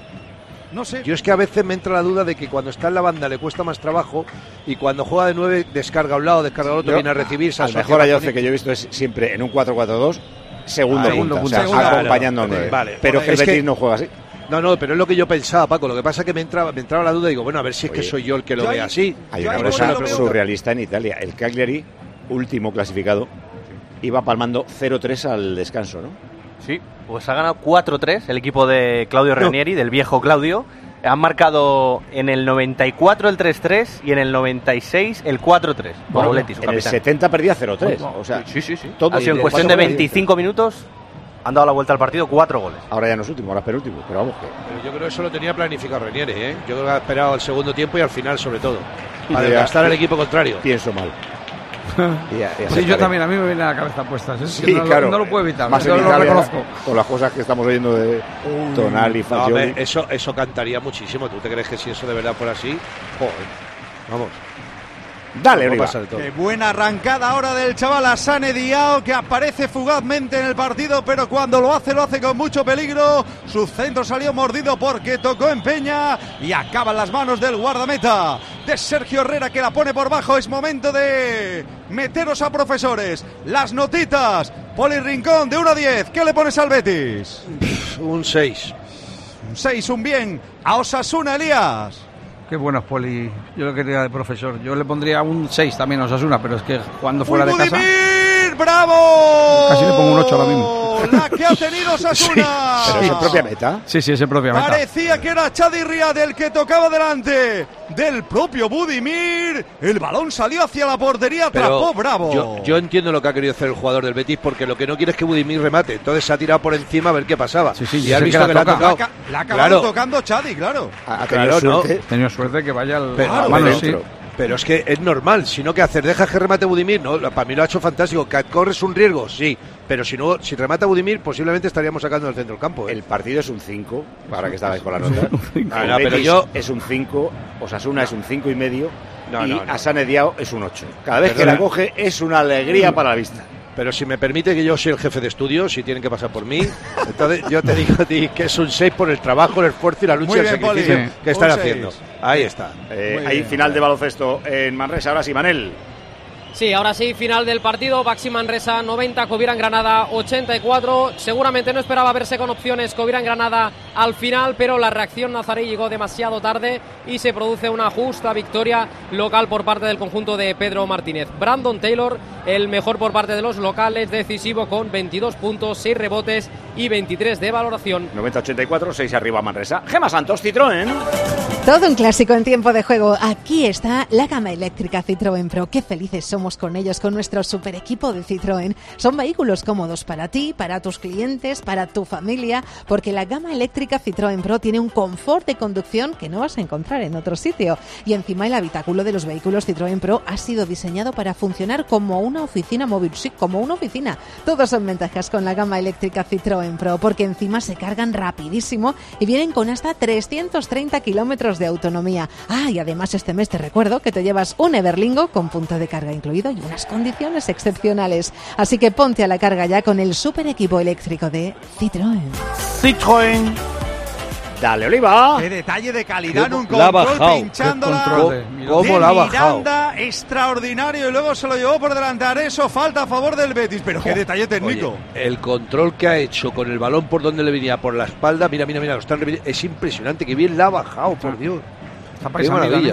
No sé. Yo es que a veces me entra la duda de que cuando está en la banda le cuesta más trabajo y cuando juega de 9 descarga a un lado, descarga al otro, viene a recibir. El mejor Ayoce que yo he visto es siempre en un 4-4-2, segundo punta, o sea, acompañando a 9. Vale, pero que el Betis no juega así. No, pero es lo que yo pensaba, Paco. Lo que pasa es que me entraba la duda y digo, bueno, a ver si es que soy yo el que lo ve así. Hay una cosa surrealista en Italia. El Cagliari, último clasificado, iba palmando 0-3 al descanso, ¿no? Sí, pues ha ganado 4-3 el equipo de Claudio Ranieri, del viejo Claudio. Han marcado en el 94 el 3-3 y en el 96 el 4-3. Boletti, su en el capitán. 70 perdía 0-3. O sea, sí. Todo ha sido en cuestión de 25 minutos. Han dado la vuelta al partido, 4 goles. Ahora ya no es último, ahora es penúltimo, pero vamos que... Pero yo creo que eso lo tenía planificado Ranieri, Yo creo que ha esperado el segundo tiempo y al final, sobre todo, para desgastar al equipo contrario. Pienso mal. Sí, yo también, a mí me viene a la cabeza puestas. Sí, no, claro. No lo puedo evitar. Más yo en lo Italia, reconozco. con las cosas que estamos oyendo de Tonali, Fagioli. Eso cantaría muchísimo. ¿Tú te crees que si eso de verdad fuera así? Joder, vamos. Dale, no Riva. pasa de todo. Qué buena arrancada ahora del chaval Asane Diao, que aparece fugazmente en el partido, pero cuando lo hace con mucho peligro. Su centro salió mordido porque tocó en Peña y acaba en las manos del guardameta de Sergio Herrera, que la pone por bajo. Es momento de meteros a profesores. Las notitas. Poli Rincón, de 1 a 10. ¿Qué le pones al Betis? Un 6. Un 6, un bien. A Osasuna, Elías. Qué buenos, Poli. Yo lo quería de profesor. Yo le pondría un 6 también a Osasuna, pero es que jugando fuera de casa... ¡Bravo! Casi le pongo un 8 ahora mismo. La que ha tenido Osasuna. Sí, pero es en propia meta. Sí, es en propia meta. Parecía que era Chadi Riad el que tocaba delante del propio Budimir. El balón salió hacia la portería, atrapó Bravo. Yo entiendo lo que ha querido hacer el jugador del Betis, porque lo que no quiere es que Budimir remate. Entonces se ha tirado por encima a ver qué pasaba. Sí, y has visto que la ha tocado. La ha acabado tocando Chadi, claro. Ha tenido suerte. Ha tenido suerte que vaya al mano, sí. Pero es que es normal, si no, ¿qué hacer? ¿Dejas que remate Budimir? No, para mí lo ha hecho fantástico. ¿Que corres un riesgo? Sí, pero si remata Budimir, posiblemente estaríamos sacando del centro del campo. El partido es un 5, para que estabais con la nota. Pero yo... Es un 5, Osasuna es un 5,5 y Asane Diao es un 8. Cada vez que la coge es una alegría para la vista. Pero si me permite que yo soy el jefe de estudio, si tienen que pasar por mí, entonces yo te digo a ti que es un 6 por el trabajo, el esfuerzo y la lucha y el sacrificio que están haciendo. Ahí está. Hay final de baloncesto en Manresa. Ahora sí, Manel. Sí, ahora sí, final del partido. Baxi Manresa 90, Covirán Granada 84. Seguramente no esperaba verse con opciones Covirán Granada al final, pero la reacción nazarí llegó demasiado tarde y se produce una justa victoria local por parte del conjunto de Pedro Martínez. Brandon Taylor, el mejor por parte de los locales, decisivo con 22 puntos, 6 rebotes y 23 de valoración. 90-84, 6 arriba Manresa. Gemma Santos, Citroën. Todo un clásico en tiempo de juego. Aquí está la gama eléctrica Citroën Pro. Qué felices somos con ellos, con nuestro super equipo de Citroën. Son vehículos cómodos para ti, para tus clientes, para tu familia, porque la gama eléctrica Citroën Pro tiene un confort de conducción que no vas a encontrar en otro sitio. Y encima el habitáculo de los vehículos Citroën Pro ha sido diseñado para funcionar como una oficina móvil. Sí, como una oficina. Todos son ventajas con la gama eléctrica Citroën Pro, porque encima se cargan rapidísimo y vienen con hasta 330 kilómetros de autonomía. Y además este mes te recuerdo que te llevas un Everlingo con punto de carga incluido y unas condiciones excepcionales. Así que ponte a la carga ya con el super equipo eléctrico de Citroën. Citroën. Dale, Oliva. Qué detalle de calidad en un control pinchándola. ¿Cómo la ha bajado? Miranda, extraordinario, y luego se lo llevó por delante Areso, falta a favor del Betis, pero qué detalle técnico. Oye, el control que ha hecho con el balón por donde le venía, por la espalda, mira, lo están repitiendo. Es impresionante, que bien la ha bajado, por Dios. Qué maravilla.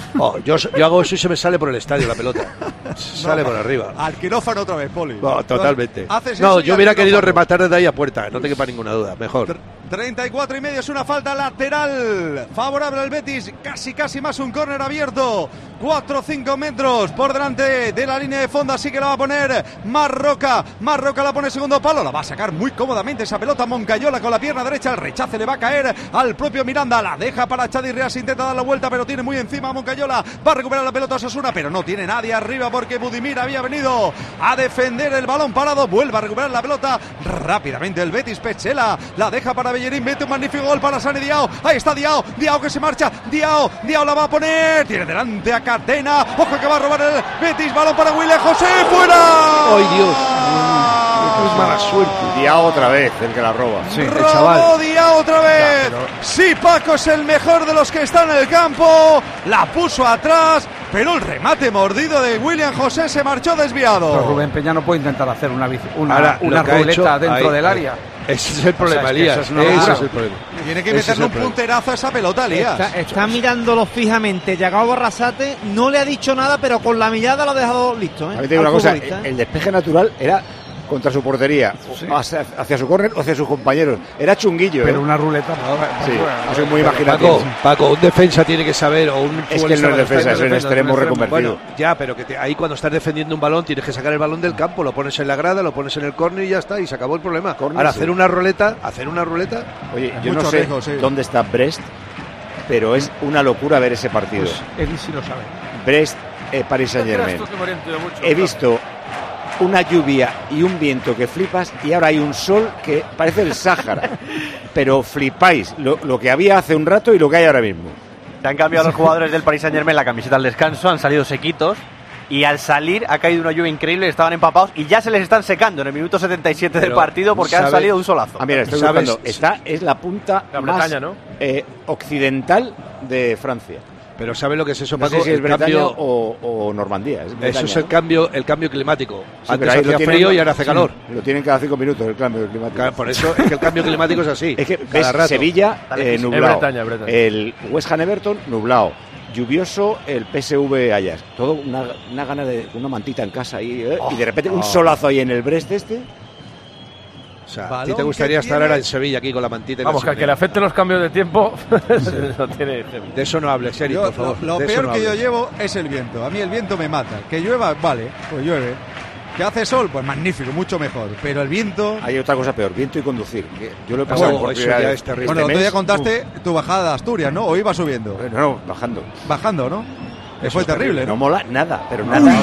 Yo hago eso y se me sale por el estadio la pelota. Sale por arriba. Al quirófano otra vez, Poli. Totalmente. No, yo hubiera querido rematar desde ahí a puerta, no te quepa ninguna duda. Mejor. 34 y medio, es una falta lateral favorable al Betis, casi más un córner abierto, 4 o 5 metros por delante de la línea de fondo, así que la va a poner Marroca la pone segundo palo, la va a sacar muy cómodamente esa pelota Moncayola con la pierna derecha, el rechace le va a caer al propio Miranda, la deja para Chadi Reas, intenta dar la vuelta pero tiene muy encima a Moncayola, va a recuperar la pelota Osasuna, pero no tiene nadie arriba porque Budimir había venido a defender el balón parado, vuelve a recuperar la pelota rápidamente el Betis, Pechela la deja para Bellerín, mete un magnífico gol para Sani Diao, ahí está Diao que se marcha, Diao la va a poner, tiene delante a Catena, ojo que va a robar el Betis, balón para William José, fuera. ¡Ay Dios! Es mala suerte. Diao otra vez, el que la roba. Sí, el chaval. Diao otra vez. Claro. Sí, Paco es el mejor de los que están en el campo, la puso atrás, pero el remate mordido de William José se marchó desviado. Pero Rubén Peña no puede intentar hacer una ruleta dentro del área. Ese es el problema, Elías. Ese es el problema. Tiene que meterle un punterazo a esa pelota, Elías. Está mirándolo fijamente. Yago Barrasate no le ha dicho nada, pero con la mirada lo ha dejado listo. A mí te digo una cosa, el despeje natural era contra su portería, sí, hacia su córner o hacia sus compañeros. Era chunguillo. Pero una ruleta. Sí, soy muy imaginativo. Paco, un defensa tiene que saber, o un es que no es defensa, es un extremo reconvertido. Bueno, ya, pero que ahí cuando estás defendiendo un balón tienes que sacar el balón del campo, lo pones en la grada, lo pones en el córner y ya está, y se acabó el problema. Ahora hacer una ruleta. Oye, yo no sé dónde está Brest, pero es una locura ver ese partido. Pues él sí lo sabe. Brest, Paris Saint-Germain. He visto una lluvia y un viento que flipas, y ahora hay un sol que parece el Sáhara. Pero flipáis lo que había hace un rato y lo que hay ahora mismo. Se han cambiado los jugadores del Paris Saint-Germain la camiseta al descanso, han salido sequitos, y al salir ha caído una lluvia increíble, estaban empapados y ya se les están secando en el minuto 77 del partido porque han salido de un solazo. Mira, estoy buscando. Esta es la punta más occidental de Francia. Pero ¿sabes lo que es eso, Paco? No sé si es Bretaña o Normandía. Eso es el cambio climático. Sí, antes hacía frío y ahora hace calor. Lo tienen cada 5 minutos el cambio climático. Claro, por eso es que el cambio climático es así. Es que ves Sevilla nublado, Bretaña. El West Ham Everton nublado, lluvioso el PSV Ajax. Todo una gana de una mantita en casa ahí, y de repente un solazo ahí en el Brest O sea, ¿a ti te gustaría estar ahora en Sevilla aquí con la mantita? Vamos, que le afecten los cambios de tiempo. No tiene... De eso no hables, Sergi, por favor. Lo peor que yo llevo es el viento. A mí el viento me mata. Que llueva, vale, pues llueve. Que hace sol, pues magnífico, mucho mejor. Pero el viento... Hay otra cosa peor, viento y conducir. Yo lo he pasado por eso ya es terrible. Bueno, el otro día contaste tu bajada de Asturias, ¿no? ¿O iba subiendo? No, bajando. Bajando, ¿no? Fue terrible, ¿no? No mola nada, pero nada.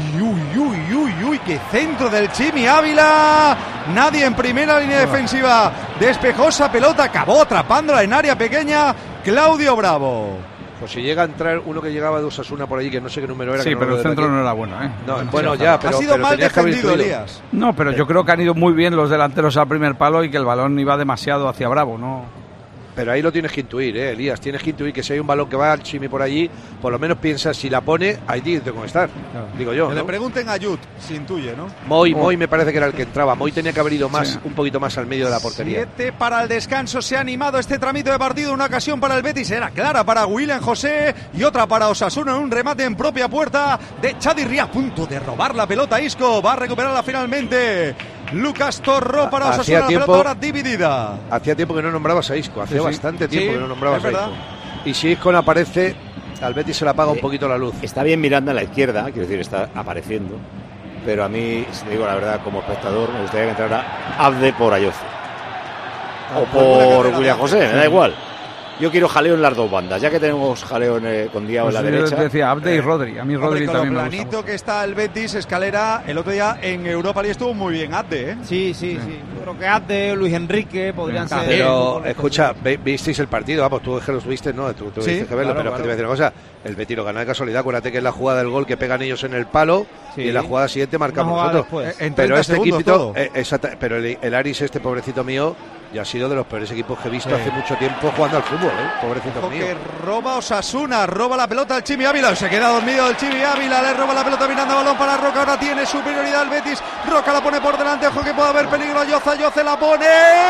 Uy, qué centro del Chimi Ávila. Nadie en primera línea defensiva. Despejó esa pelota, acabó atrapándola en área pequeña. Claudio Bravo. Pues si llega a entrar uno que llegaba de Osasuna por allí, que no sé qué número era. Sí, que no pero lo el veo centro aquí. no era bueno, ¿eh? No, bueno, ya, pero... Ha sido mal tenías que haber defendido, incluido. Elías. No, pero yo creo que han ido muy bien los delanteros al primer palo y que el balón iba demasiado hacia Bravo, ¿no? Pero ahí lo tienes que intuir, Elías. Tienes que intuir que si hay un balón que va al Chimi por allí, por lo menos piensas, si la pone, ahí tiene que estar. Claro. Digo yo, Que ¿no? le pregunten a Yut, si intuye, ¿no? Moy me parece que era el que entraba. Moy tenía que haber ido más, un poquito más al medio de la portería. 7 para el descanso. Se ha animado este tramito de partido. Una ocasión para el Betis. Era clara para William José. Y otra para Osasuna en un remate en propia puerta de Chadirri. A punto de robar la pelota Isco. Va a recuperarla finalmente Lucas Torró para Osasuna. La pelota ahora dividida. Hacía tiempo que no nombrabas a Isco. Hacía bastante tiempo que no nombrabas es a verdad. Isco. Y si Isco no aparece, al Betis se le apaga un poquito la luz. Está bien Miranda a la izquierda, quiero decir, está apareciendo. Pero a mí, si te digo la verdad, como espectador, me gustaría que entrara Abde por Ayoce. O por William José, me da igual. Yo quiero jaleo en las dos bandas, ya que tenemos jaleo con Diao en la derecha. Yo decía Abde y Rodri. A mí Rodri con también lo me gusta planito mucho. que está el Betis, Escalera, el otro día en Europa League estuvo muy bien Abde, ¿eh? Sí. Yo creo que Abde, Luis Enrique podrían ser. Pero, escucha, visteis el partido, vamos, tú que los viste, ¿no? Tú Sí, viste que verlo, claro, pero que te voy a decir una cosa, el Betis lo gana de casualidad, acuérdate que es la jugada del gol que pegan ellos en el palo y en la jugada siguiente marcamos nosotros. Pero este equipo, pero el Aris, este pobrecito mío, ya ha sido de los peores equipos que he visto hace mucho tiempo jugando al fútbol, pobrecito Ojo mío. que roba Osasuna, roba la pelota el Chimi Ávila, se queda dormido el Chimi Ávila, le roba la pelota Miranda, balón para Roca, ahora tiene superioridad el Betis, Roca la pone por delante, ojo que puede haber peligro, Ayoce la pone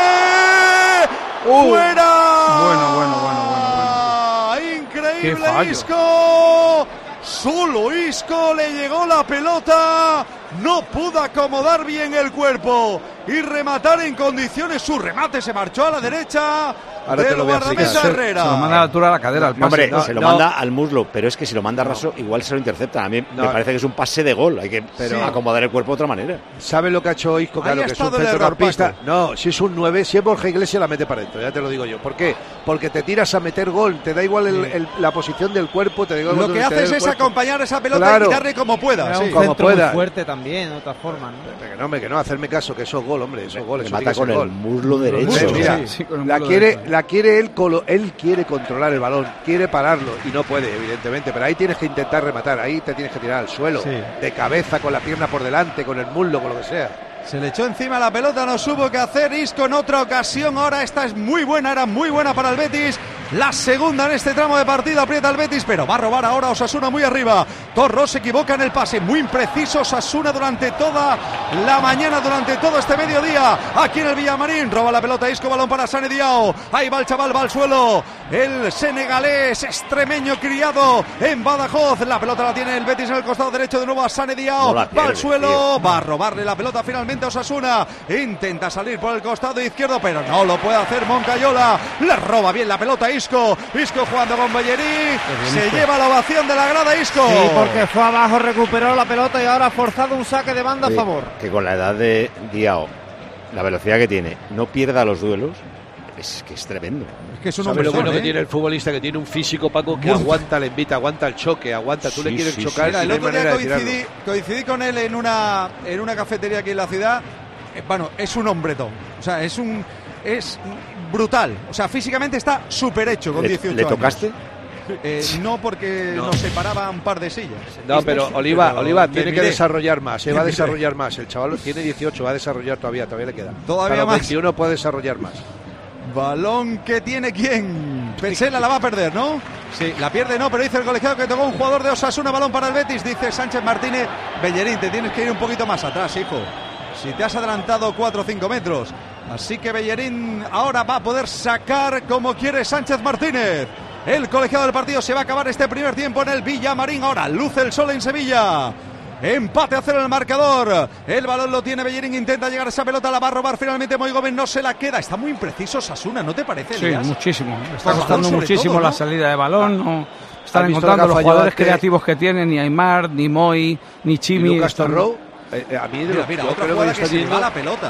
¡fuera! Bueno. Increíble Isco, solo Isco le llegó la pelota, no pudo acomodar bien el cuerpo y rematar en condiciones. Su remate se marchó a la derecha del guardameta Herrera. Se lo manda a la altura de la cadera. No, hombre, se lo manda al muslo, pero es que si lo manda raso, igual se lo intercepta. A mí me parece que es un pase de gol. Hay que acomodar el cuerpo de otra manera. ¿Sabe lo que ha hecho Isco? Claro, que es un centrocampista. No, si es un 9, si es Borja Iglesias la mete para adentro, ya te lo digo yo. ¿Por qué? Porque te tiras a meter gol, te da igual la posición del cuerpo, te da igual. Lo que haces es acompañar esa pelota y quitarle como puedas. Un centro muy fuerte también, de otra forma, ¿no? Que no, hacerme caso, que eso es gol, hombre, eso es gol. Mata con el muslo derecho. Mira, la quiere él quiere controlar el balón, quiere pararlo y no puede, evidentemente, pero ahí tienes que intentar rematar, ahí te tienes que tirar al suelo, de cabeza, con la pierna por delante, con el muslo, con lo que sea. Se le echó encima la pelota, no supo qué hacer Isco en otra ocasión. Ahora esta es muy buena, era muy buena para el Betis. La segunda en este tramo de partido, aprieta el Betis, pero va a robar ahora Osasuna muy arriba. Torró se equivoca en el pase, muy impreciso Osasuna durante toda la mañana, durante todo este mediodía. Aquí en el Villamarín, roba la pelota Isco, balón para Sane Diao. Ahí va el chaval, va al suelo. El senegalés extremeño criado en Badajoz. La pelota la tiene el Betis en el costado derecho, de nuevo a Sane Diao. Va al suelo, va a robarle la pelota finalmente a Osasuna. Intenta salir por el costado izquierdo, pero no lo puede hacer Moncayola. Le roba bien la pelota Isco jugando con Bellerín, se lleva la ovación de la grada Isco. Sí, porque fue abajo, recuperó la pelota y ahora ha forzado un saque de banda a favor. Que con la edad de Diao, la velocidad que tiene, no pierda los duelos, es que es tremendo. Es que es un ¿Sabe lo bueno que tiene el futbolista? Que tiene un físico, Paco, que aguanta la envita, aguanta el choque, aguanta. Tú le quieres chocar. El otro día coincidí con él en una cafetería aquí en la ciudad. Bueno, es un hombretón. O sea, es brutal. O sea, físicamente está súper hecho con 18 años. ¿Le tocaste? No, porque nos separaban un par de sillas. No, pero Oliva tiene que desarrollar más, va a desarrollar más. El chaval tiene 18, va a desarrollar todavía le queda. Todavía para más. 21 puede desarrollar más. Balón que tiene quién. Pesela la va a perder, ¿no? Sí, la pierde no, pero dice el colegiado que tocó un jugador de Osasuna, balón para el Betis, dice Sánchez Martínez. Bellerín, te tienes que ir un poquito más atrás, hijo. Si te has adelantado 4 o 5 metros. Así que Bellerín ahora va a poder sacar como quiere Sánchez Martínez. El colegiado del partido, se va a acabar este primer tiempo en el Villamarín. Ahora luce el sol en Sevilla. Empate a 0 en el marcador. El balón lo tiene Bellerín, intenta llegar a esa pelota, la va a robar finalmente Moy Gómez, no se la queda. Está muy impreciso Osasuna, ¿no te parece, Elías? Sí, muchísimo. Está costando muchísimo, ¿no?, la salida de balón. No están encontrando los jugadores jugadores creativos que tienen, ni Aimar, ni Moy, ni Chimi. ¿Y Lucas Torró? A mí mira, otra jugada que se va la pelota.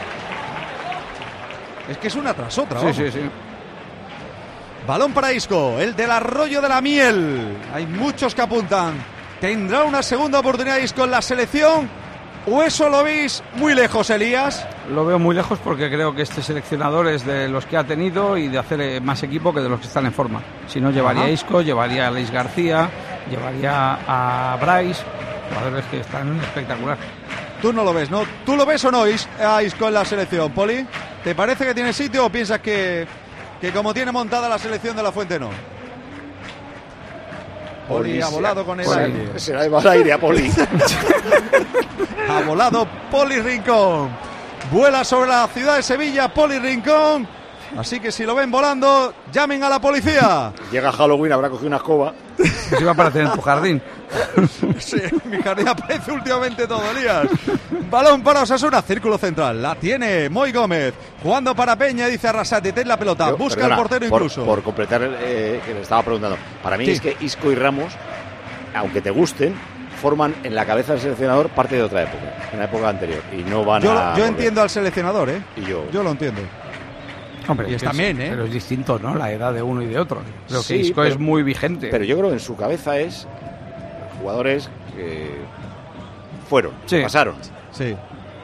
Es que es una tras otra. Sí. Balón para Isco, el del Arroyo de la Miel. Hay muchos que apuntan. Tendrá una segunda oportunidad Isco en la selección. ¿O eso lo veis muy lejos, Elías? Lo veo muy lejos porque creo que este seleccionador es de los que ha tenido y de hacer más equipo que de los que están en forma. Si no, llevaría a Isco, llevaría a Luis García, llevaría a Bryce, jugadores que están espectacular. Tú no lo ves, ¿no? ¿Tú lo ves o no a Isco en la selección, Poli? ¿Te parece que tiene sitio o piensas que como tiene montada la selección de La Fuente no? Poli ha volado con el aire. Se la lleva al aire a Poli. Ha volado Poli Rincón. Vuela sobre la ciudad de Sevilla Poli Rincón. Así que si lo ven volando, llamen a la policía. Llega Halloween, habrá cogido una escoba. Se va para tener tu jardín. Sí, mi jardín aparece últimamente todo, Elías. Balón para Osasuna, círculo central. La tiene Moy Gómez. Jugando para Peña, dice Arrasate, ten la pelota. Busca al portero incluso. Por completar, que le estaba preguntando. Para mí es que Isco y Ramos, aunque te gusten, forman en la cabeza del seleccionador parte de otra época, en la época anterior. Y no van a... Yo entiendo al seleccionador, ¿eh? Y yo lo entiendo. Hombre, y es también, ¿eh? Pero es distinto, ¿no? La edad de uno y de otro. Creo sí, que Isco es muy vigente. Pero yo creo que en su cabeza es jugadores que fueron, pasaron. Sí.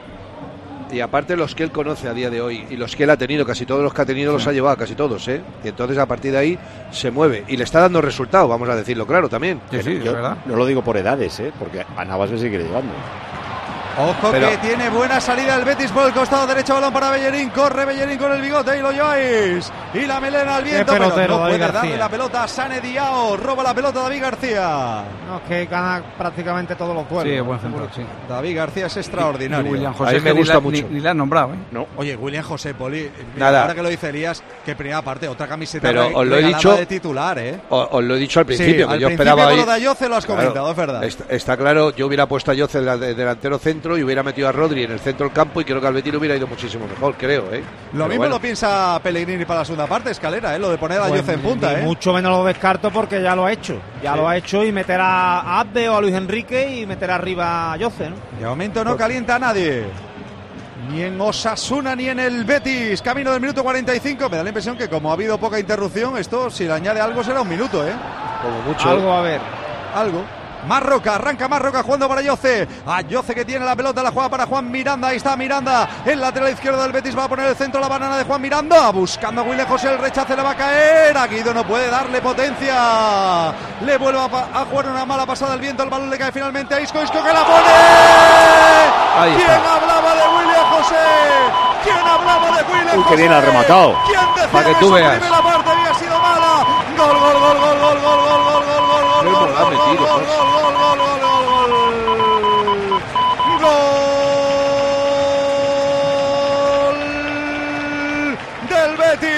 Y aparte los que él conoce a día de hoy y los que él ha tenido, casi todos los que ha tenido los ha llevado, casi todos, ¿eh? Y entonces a partir de ahí se mueve y le está dando resultado, vamos a decirlo claro también. Sí, yo verdad. No lo digo por edades, porque a Navas le sigue llevando. Ojo que tiene buena salida el Betis por el costado derecho, balón para Bellerín, corre Bellerín con el bigote y lo lleváis. Y la melena al viento, pero no puede darle la pelota a Sane Diao, roba la pelota David García. No, es que gana prácticamente todos los duelos. Sí, buen central, sí. David García es extraordinario. Y William José, a mí me gusta mucho. Ni le han nombrado, ¿eh? No. Oye, William José, Poli, nada. Ahora que lo dice Elías, que primera parte, otra camiseta pero os lo he dicho de titular, ¿eh? Os lo he dicho al principio, sí, que yo esperaba ahí. Lo de Ayoce lo has comentado, es verdad. Está claro, yo hubiera puesto a Ayoce de delantero centro y hubiera metido a Rodri en el centro del campo y creo que al Betis hubiera ido muchísimo mejor, creo, ¿eh? Lo mismo lo piensa Pellegrini para la segunda parte, Escalera, lo de poner a Ayoce en punta, Mucho menos lo descarto porque ya lo ha hecho. Lo ha hecho y meterá a Abde o a Luis Enrique y meterá arriba a Ayoce, ¿no? De momento no calienta a nadie. Ni en Osasuna ni en el Betis. Camino del minuto 45. Me da la impresión que como ha habido poca interrupción, esto si le añade algo será un minuto, ¿eh? Como mucho. Algo a ver. Algo. Marroca, arranca Marroca jugando para Ayoce. Ayoce que tiene la pelota, la juega para Juan Miranda. Ahí está Miranda, el lateral izquierdo del Betis. Va a poner el centro, la banana de Juan Miranda. Buscando a William José, el rechace le va a caer. A Guido no puede darle potencia. Le vuelve a jugar una mala pasada el viento. El balón le cae finalmente a Isco. Isco que la pone. ¿Quién hablaba de William José? ¿Quién hablaba de William José? Que bien ha rematado. ¿Quién decía para que tú veas? La parte había sido mala. Gol, gol, gol, gol, gol, gol, gol, gol, gol, gol. Del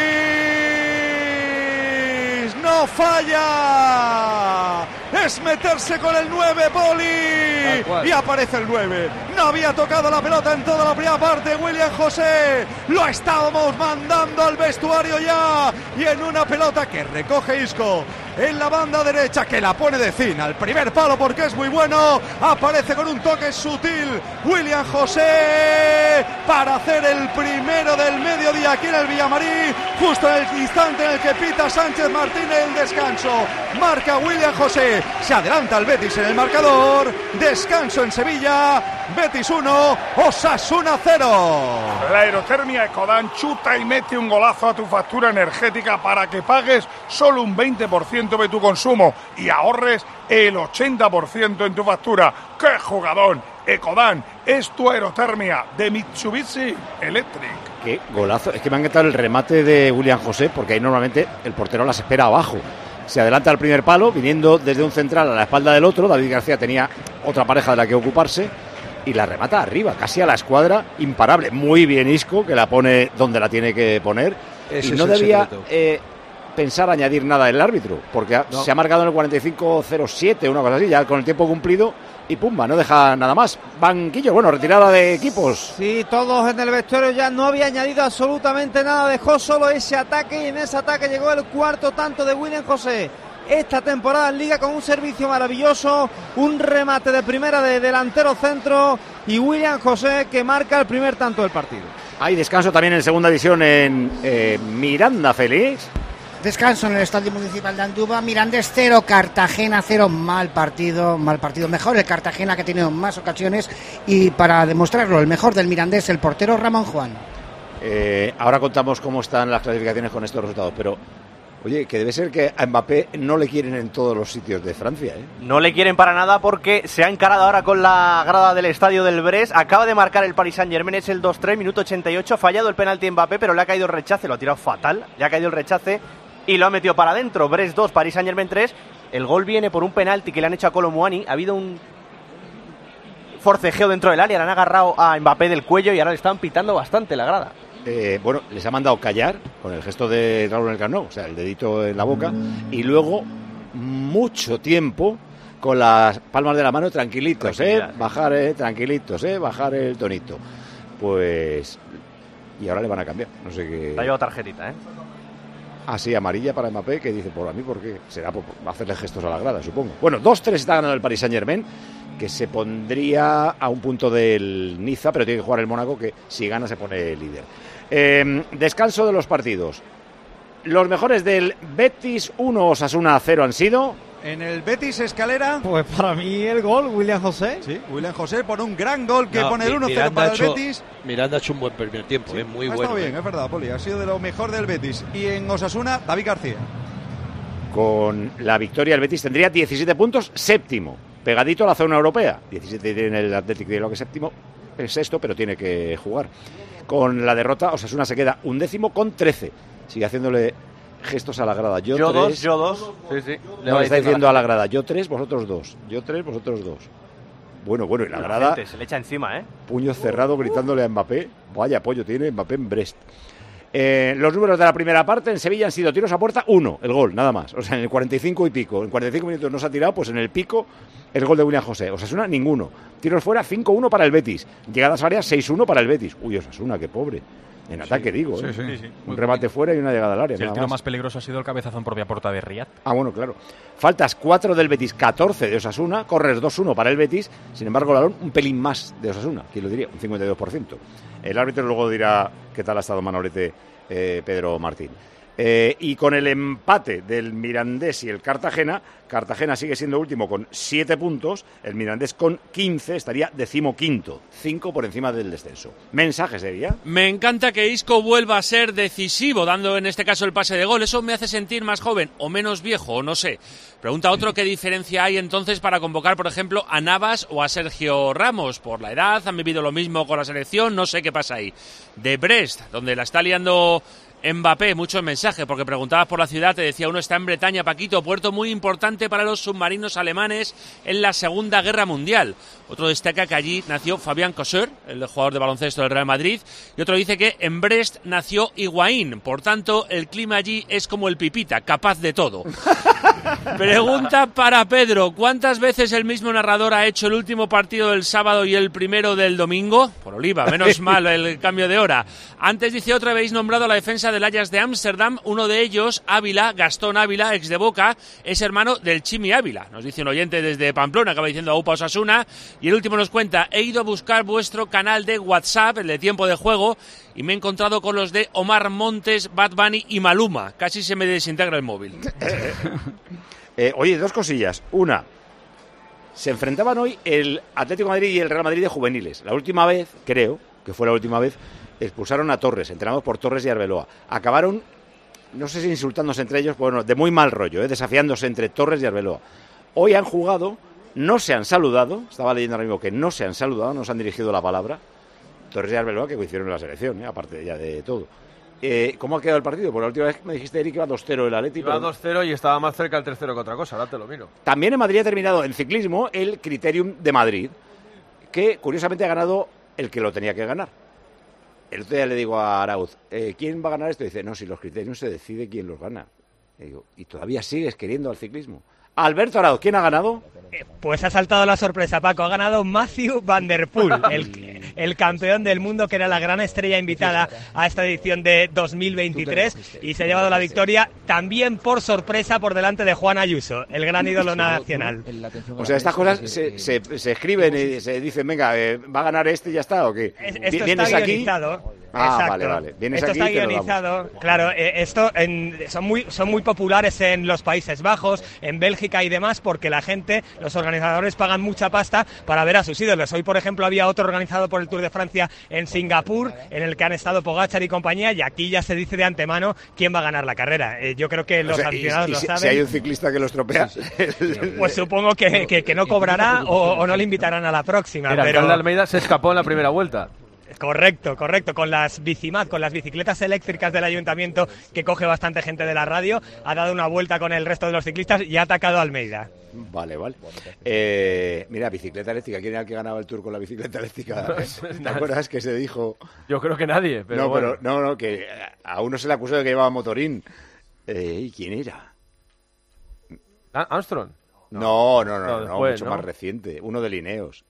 Betis, no falla, es meterse con el 9, Poli, y aparece el 9. No había tocado la pelota en toda la primera parte William José, lo estábamos mandando al vestuario ya, y en una pelota que recoge Isco en la banda derecha, que la pone de fin al primer palo porque es muy bueno, aparece con un toque sutil William José para hacer el primero del mediodía aquí en el Villamarín, justo en el instante en el que pita Sánchez Martínez el descanso. Marca William José, se adelanta el Betis en el marcador, descanso en Sevilla, Betis 1, Osasuna 0. La aerotermia Ecodan chuta y mete un golazo a tu factura energética para que pagues solo un 20% de tu consumo y ahorres el 80% en tu factura. ¡Qué jugadón! Ecodan es tu aerotermia de Mitsubishi Electric. Qué golazo. Es que me ha encantado el remate de William José, porque ahí normalmente el portero las espera abajo. Se adelanta al primer palo, viniendo desde un central a la espalda del otro. David García tenía otra pareja de la que ocuparse y la remata arriba, casi a la escuadra, imparable. Muy bien Isco, que la pone donde la tiene que poner. Ese y no debía pensar añadir nada el árbitro, porque se ha marcado en el 45-07, una cosa así, ya con el tiempo cumplido, y pumba, no deja nada más. Banquillo, bueno, retirada de equipos. Sí, todos en el vestuario ya, no había añadido absolutamente nada, dejó solo ese ataque, y en ese ataque llegó el cuarto tanto de William José esta temporada en Liga, con un servicio maravilloso, un remate de primera de delantero centro, y William José que marca el primer tanto del partido. Hay descanso también en segunda división en Miranda, Félix. Descanso en el Estadio Municipal de Andúba. Mirandés 0, Cartagena 0. Mal partido. Mejor el Cartagena, que ha tenido más ocasiones. Y para demostrarlo, el mejor del Mirandés, el portero Ramón Juan. Ahora contamos cómo están las clasificaciones con estos resultados, pero oye, que debe ser que a Mbappé no le quieren en todos los sitios de Francia, ¿eh? No le quieren para nada porque se ha encarado ahora con la grada del estadio del Brest. Acaba de marcar el Paris Saint-Germain, es el 2-3, minuto 88. Ha fallado el penalti Mbappé, pero le ha caído el rechace, lo ha tirado fatal. Le ha caído el rechace y lo ha metido para adentro. Brest 2, Paris Saint-Germain 3. El gol viene por un penalti que le han hecho a Kolo Muani. Ha habido un forcejeo dentro del área, le han agarrado a Mbappé del cuello y ahora le están pitando bastante la grada. Bueno, les ha mandado callar con el gesto de Raúl en el Camp Nou, o sea, el dedito en la boca, y luego mucho tiempo con las palmas de la mano tranquilitos, bajar, tranquilitos, bajar el tonito. Pues, y ahora le van a cambiar, no sé qué. Le ha llevado tarjetita, Así, amarilla para Mbappé, que dice, por a mí, ¿por qué? Será por hacerle gestos a la grada, supongo. Bueno, 2-3 está ganando el Paris Saint-Germain, que se pondría a un punto del Niza, pero tiene que jugar el Mónaco, que si gana se pone líder. Descanso de los partidos. Los mejores del Betis 1, Osasuna 0 han sido... En el Betis Escalera... Pues para mí el gol, William José. Sí, William José por un gran gol que pone el 1-0 para el Betis. Miranda ha hecho un buen primer tiempo, sí, muy ha bueno. Está bien, es verdad, Poli, ha sido de lo mejor del Betis. Y en Osasuna, David García. Con la victoria el Betis tendría 17 puntos, séptimo, pegadito a la zona europea. 17 tiene el Athletic de lo que séptimo, es sexto, pero tiene que jugar. Con la derrota, Osasuna se queda 11º con 13. Sigue haciéndole gestos a la grada. Yo 3. Yo dos. Sí. No, le está diciendo a la grada. Yo 3, vosotros 2. Yo 3, vosotros 2. Bueno, y la grada... Se le echa encima, Puño cerrado gritándole a Mbappé. Vaya apoyo tiene Mbappé en Brest. Los números de la primera parte en Sevilla han sido tiros a puerta 1, el gol, nada más. O sea, en el 45 y pico. En 45 minutos no se ha tirado, pues en el pico el gol de William José. Osasuna, ninguno. Tiros fuera, 5-1 para el Betis. Llegadas varias, 6-1 para el Betis. Uy, Osasuna, qué pobre. En ataque, digo. Sí. Un remate fuera y una llegada al área. Sí, el tiro más peligroso ha sido el cabezazo en propia puerta de Riyad. Bueno, claro. Faltas 4 del Betis, 14 de Osasuna. Corres 2-1 para el Betis. Sin embargo, el balón un pelín más de Osasuna. ¿Quién lo diría? Un 52%. El árbitro luego dirá qué tal ha estado Manolete, Pedro Martín. Y con el empate del Mirandés y el Cartagena sigue siendo último con 7 puntos, el Mirandés con 15 estaría 15º, 5 por encima del descenso. ¿Mensajes de día? Me encanta que Isco vuelva a ser decisivo, dando en este caso el pase de gol. Eso me hace sentir más joven o menos viejo, o no sé. Pregunta otro qué diferencia hay entonces para convocar, por ejemplo, a Navas o a Sergio Ramos. Por la edad, han vivido lo mismo con la selección, no sé qué pasa ahí. De Brest, donde la está liando Mbappé, muchos mensajes, porque preguntabas por la ciudad, te decía uno, está en Bretaña, Paquito, puerto muy importante para los submarinos alemanes en la Segunda Guerra Mundial. Otro destaca que allí nació Fabián Coser, el jugador de baloncesto del Real Madrid, y otro dice que en Brest nació Higuaín, por tanto el clima allí es como el Pipita, capaz de todo. Pregunta para Pedro, ¿cuántas veces el mismo narrador ha hecho el último partido del sábado y el primero del domingo? Por Oliva, menos mal el cambio de hora. Antes dice otro, habéis nombrado a la defensa del Ajax de Ámsterdam, uno de ellos, Ávila, Gastón Ávila, ex de Boca, es hermano del Chimi Ávila. Nos dice un oyente desde Pamplona, acaba diciendo Aupa Osasuna. Y el último nos cuenta, he ido a buscar vuestro canal de WhatsApp, el de Tiempo de Juego, y me he encontrado con los de Omar Montes, Bad Bunny y Maluma. Casi se me desintegra el móvil. Oye, dos cosillas. Una, se enfrentaban hoy el Atlético de Madrid y el Real Madrid de juveniles. La última vez, creo que fue la última vez, expulsaron a Torres, entrenados por Torres y Arbeloa. Acabaron, no sé si insultándose entre ellos, bueno, de muy mal rollo, desafiándose entre Torres y Arbeloa. Hoy han jugado, no se han saludado, estaba leyendo ahora mismo que no se han saludado, no se han dirigido la palabra. Torres y Arbeloa, que coincidieron en la selección, aparte ya de todo. ¿Cómo ha quedado el partido? Porque la última vez que me dijiste, Eric, iba 2-0 el Atleti. Iba 2-0 y estaba más cerca el 3-0 que otra cosa, ahora te lo miro. También en Madrid ha terminado en ciclismo el Criterium de Madrid, que curiosamente ha ganado el que lo tenía que ganar. El otro día le digo a Arauz, ¿quién va a ganar esto? Y dice, no, si los criterios se decide quién los gana. Y digo, ¿y todavía sigues queriendo al ciclismo? Alberto Arauz, ¿quién ha ganado? Pues ha saltado la sorpresa, Paco. Ha ganado Matthew Van Der Poel, el campeón del mundo, que era la gran estrella invitada a esta edición de 2023, y se ha llevado la victoria también por sorpresa por delante de Juan Ayuso, el gran ídolo nacional. O sea, estas cosas se escriben y se dicen, venga, ¿va a ganar este y ya está o qué? Esto está guionizado. Exacto. Vale. Vienes esto aquí, está guionizado, claro. Son muy populares en los Países Bajos, en Bélgica y demás, porque la gente, los organizadores pagan mucha pasta para ver a sus ídolos. Hoy, por ejemplo, había otro organizado por el Tour de Francia en Singapur, en el que han estado Pogačar y compañía, y aquí ya se dice de antemano quién va a ganar la carrera. Yo creo que los aficionados lo saben. Si hay un ciclista que lo estropea, pues supongo que no cobrará o no le invitarán a la próxima. Mira, pero el de Almeida se escapó en la primera vuelta. Correcto. Con las Bicimad, con las bicicletas eléctricas del ayuntamiento, que coge bastante gente de la radio, ha dado una vuelta con el resto de los ciclistas y ha atacado a Almeida. Vale. Mira, bicicleta eléctrica. ¿Quién era el que ganaba el Tour con la bicicleta eléctrica? ¿Te acuerdas que se dijo? Yo creo que nadie, pero bueno. No, que a uno se le acusó de que llevaba motorín. ¿Y quién era? ¿Armstrong? No, después, mucho más reciente. Uno de Lineos.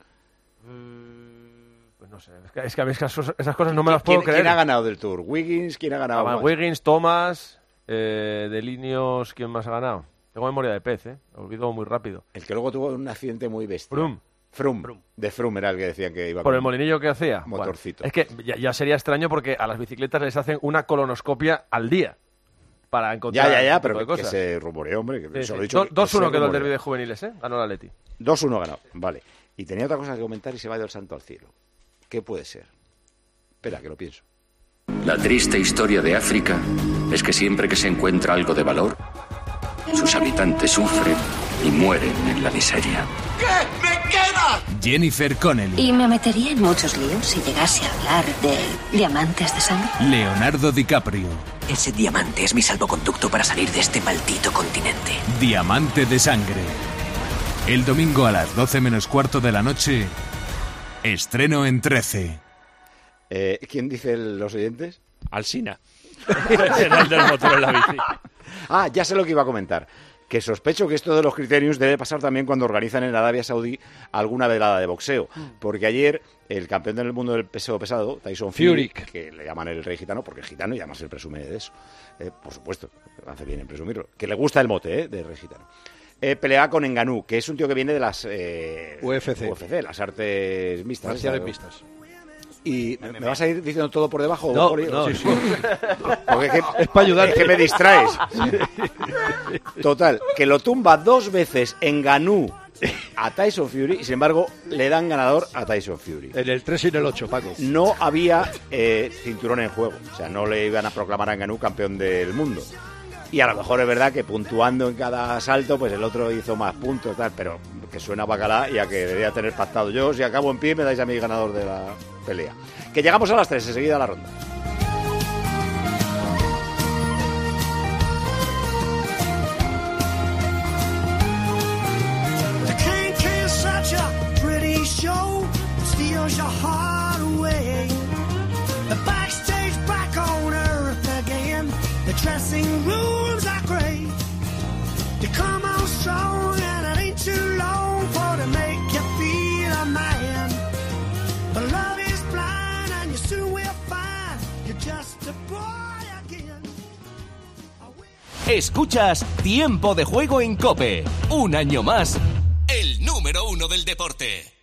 Pues no sé, es que a mí esas cosas no me las puedo creer. ¿Quién ha ganado del Tour? ¿Wiggins? ¿Quién ha ganado más? Wiggins, Thomas, de Lineos, ¿quién más ha ganado? Tengo memoria de pez, olvido muy rápido. El que luego tuvo un accidente muy bestia. Froome. De Froome era el que decían que iba por el molinillo que hacía. Motorcito. Bueno, es que ya sería extraño porque a las bicicletas les hacen una colonoscopia al día para encontrar ya, pero de cosas. que se rumoreó, hombre. Que sí. Lo he dicho, 2-1 quedó el derbi de juveniles, ganó la Atleti. 2-1 ganó, vale. Y tenía otra cosa que comentar y se va del santo al cielo. ¿Qué puede ser? Espera, que lo pienso. La triste historia de África es que siempre que se encuentra algo de valor, sus habitantes sufren y mueren en la miseria. ¿Qué me queda? Jennifer Connelly. Y me metería en muchos líos si llegase a hablar de diamantes de sangre. Leonardo DiCaprio. Ese diamante es mi salvoconducto para salir de este maldito continente. Diamante de sangre. El domingo a las 12:15 de la noche, estreno en 13. ¿Quién dice los oyentes? Alsina. Era el del motor en la bici. Ya sé lo que iba a comentar. Que sospecho que esto de los criterios debe pasar también cuando organizan en Arabia Saudí alguna velada de boxeo. Porque ayer el campeón del mundo del peso pesado, Tyson Fury, que le llaman el rey gitano, porque es gitano y además él presume de eso. Por supuesto, hace bien en presumirlo. Que le gusta el mote, de rey gitano. Pelea con Ngannou, que es un tío que viene de las UFC, las artes mixtas. Marciales mixtas. ¿Y me vas a ir diciendo todo por debajo? No, Poli? no. Sí. Porque es para ayudar. Es que me distraes. Total, que lo tumba 2 veces Ngannou a Tyson Fury y sin embargo le dan ganador a Tyson Fury. En el 3 y en el 8, Paco. No había cinturón en juego, o sea, no le iban a proclamar a Ngannou campeón del mundo. Y a lo mejor es verdad que puntuando en cada asalto, pues el otro hizo más puntos, tal, pero que suena bacalá y a que debería tener pactado. Yo, si acabo en pie, me dais a mí ganador de la pelea. Que llegamos a las 3, enseguida a la ronda. Dressing rooms are great. You come on strong and it ain't too long for to make you feel a man. But love is blind and you soon will find you're just a boy again. Escuchas Tiempo de Juego en COPE. Un año más, el número 1 del deporte.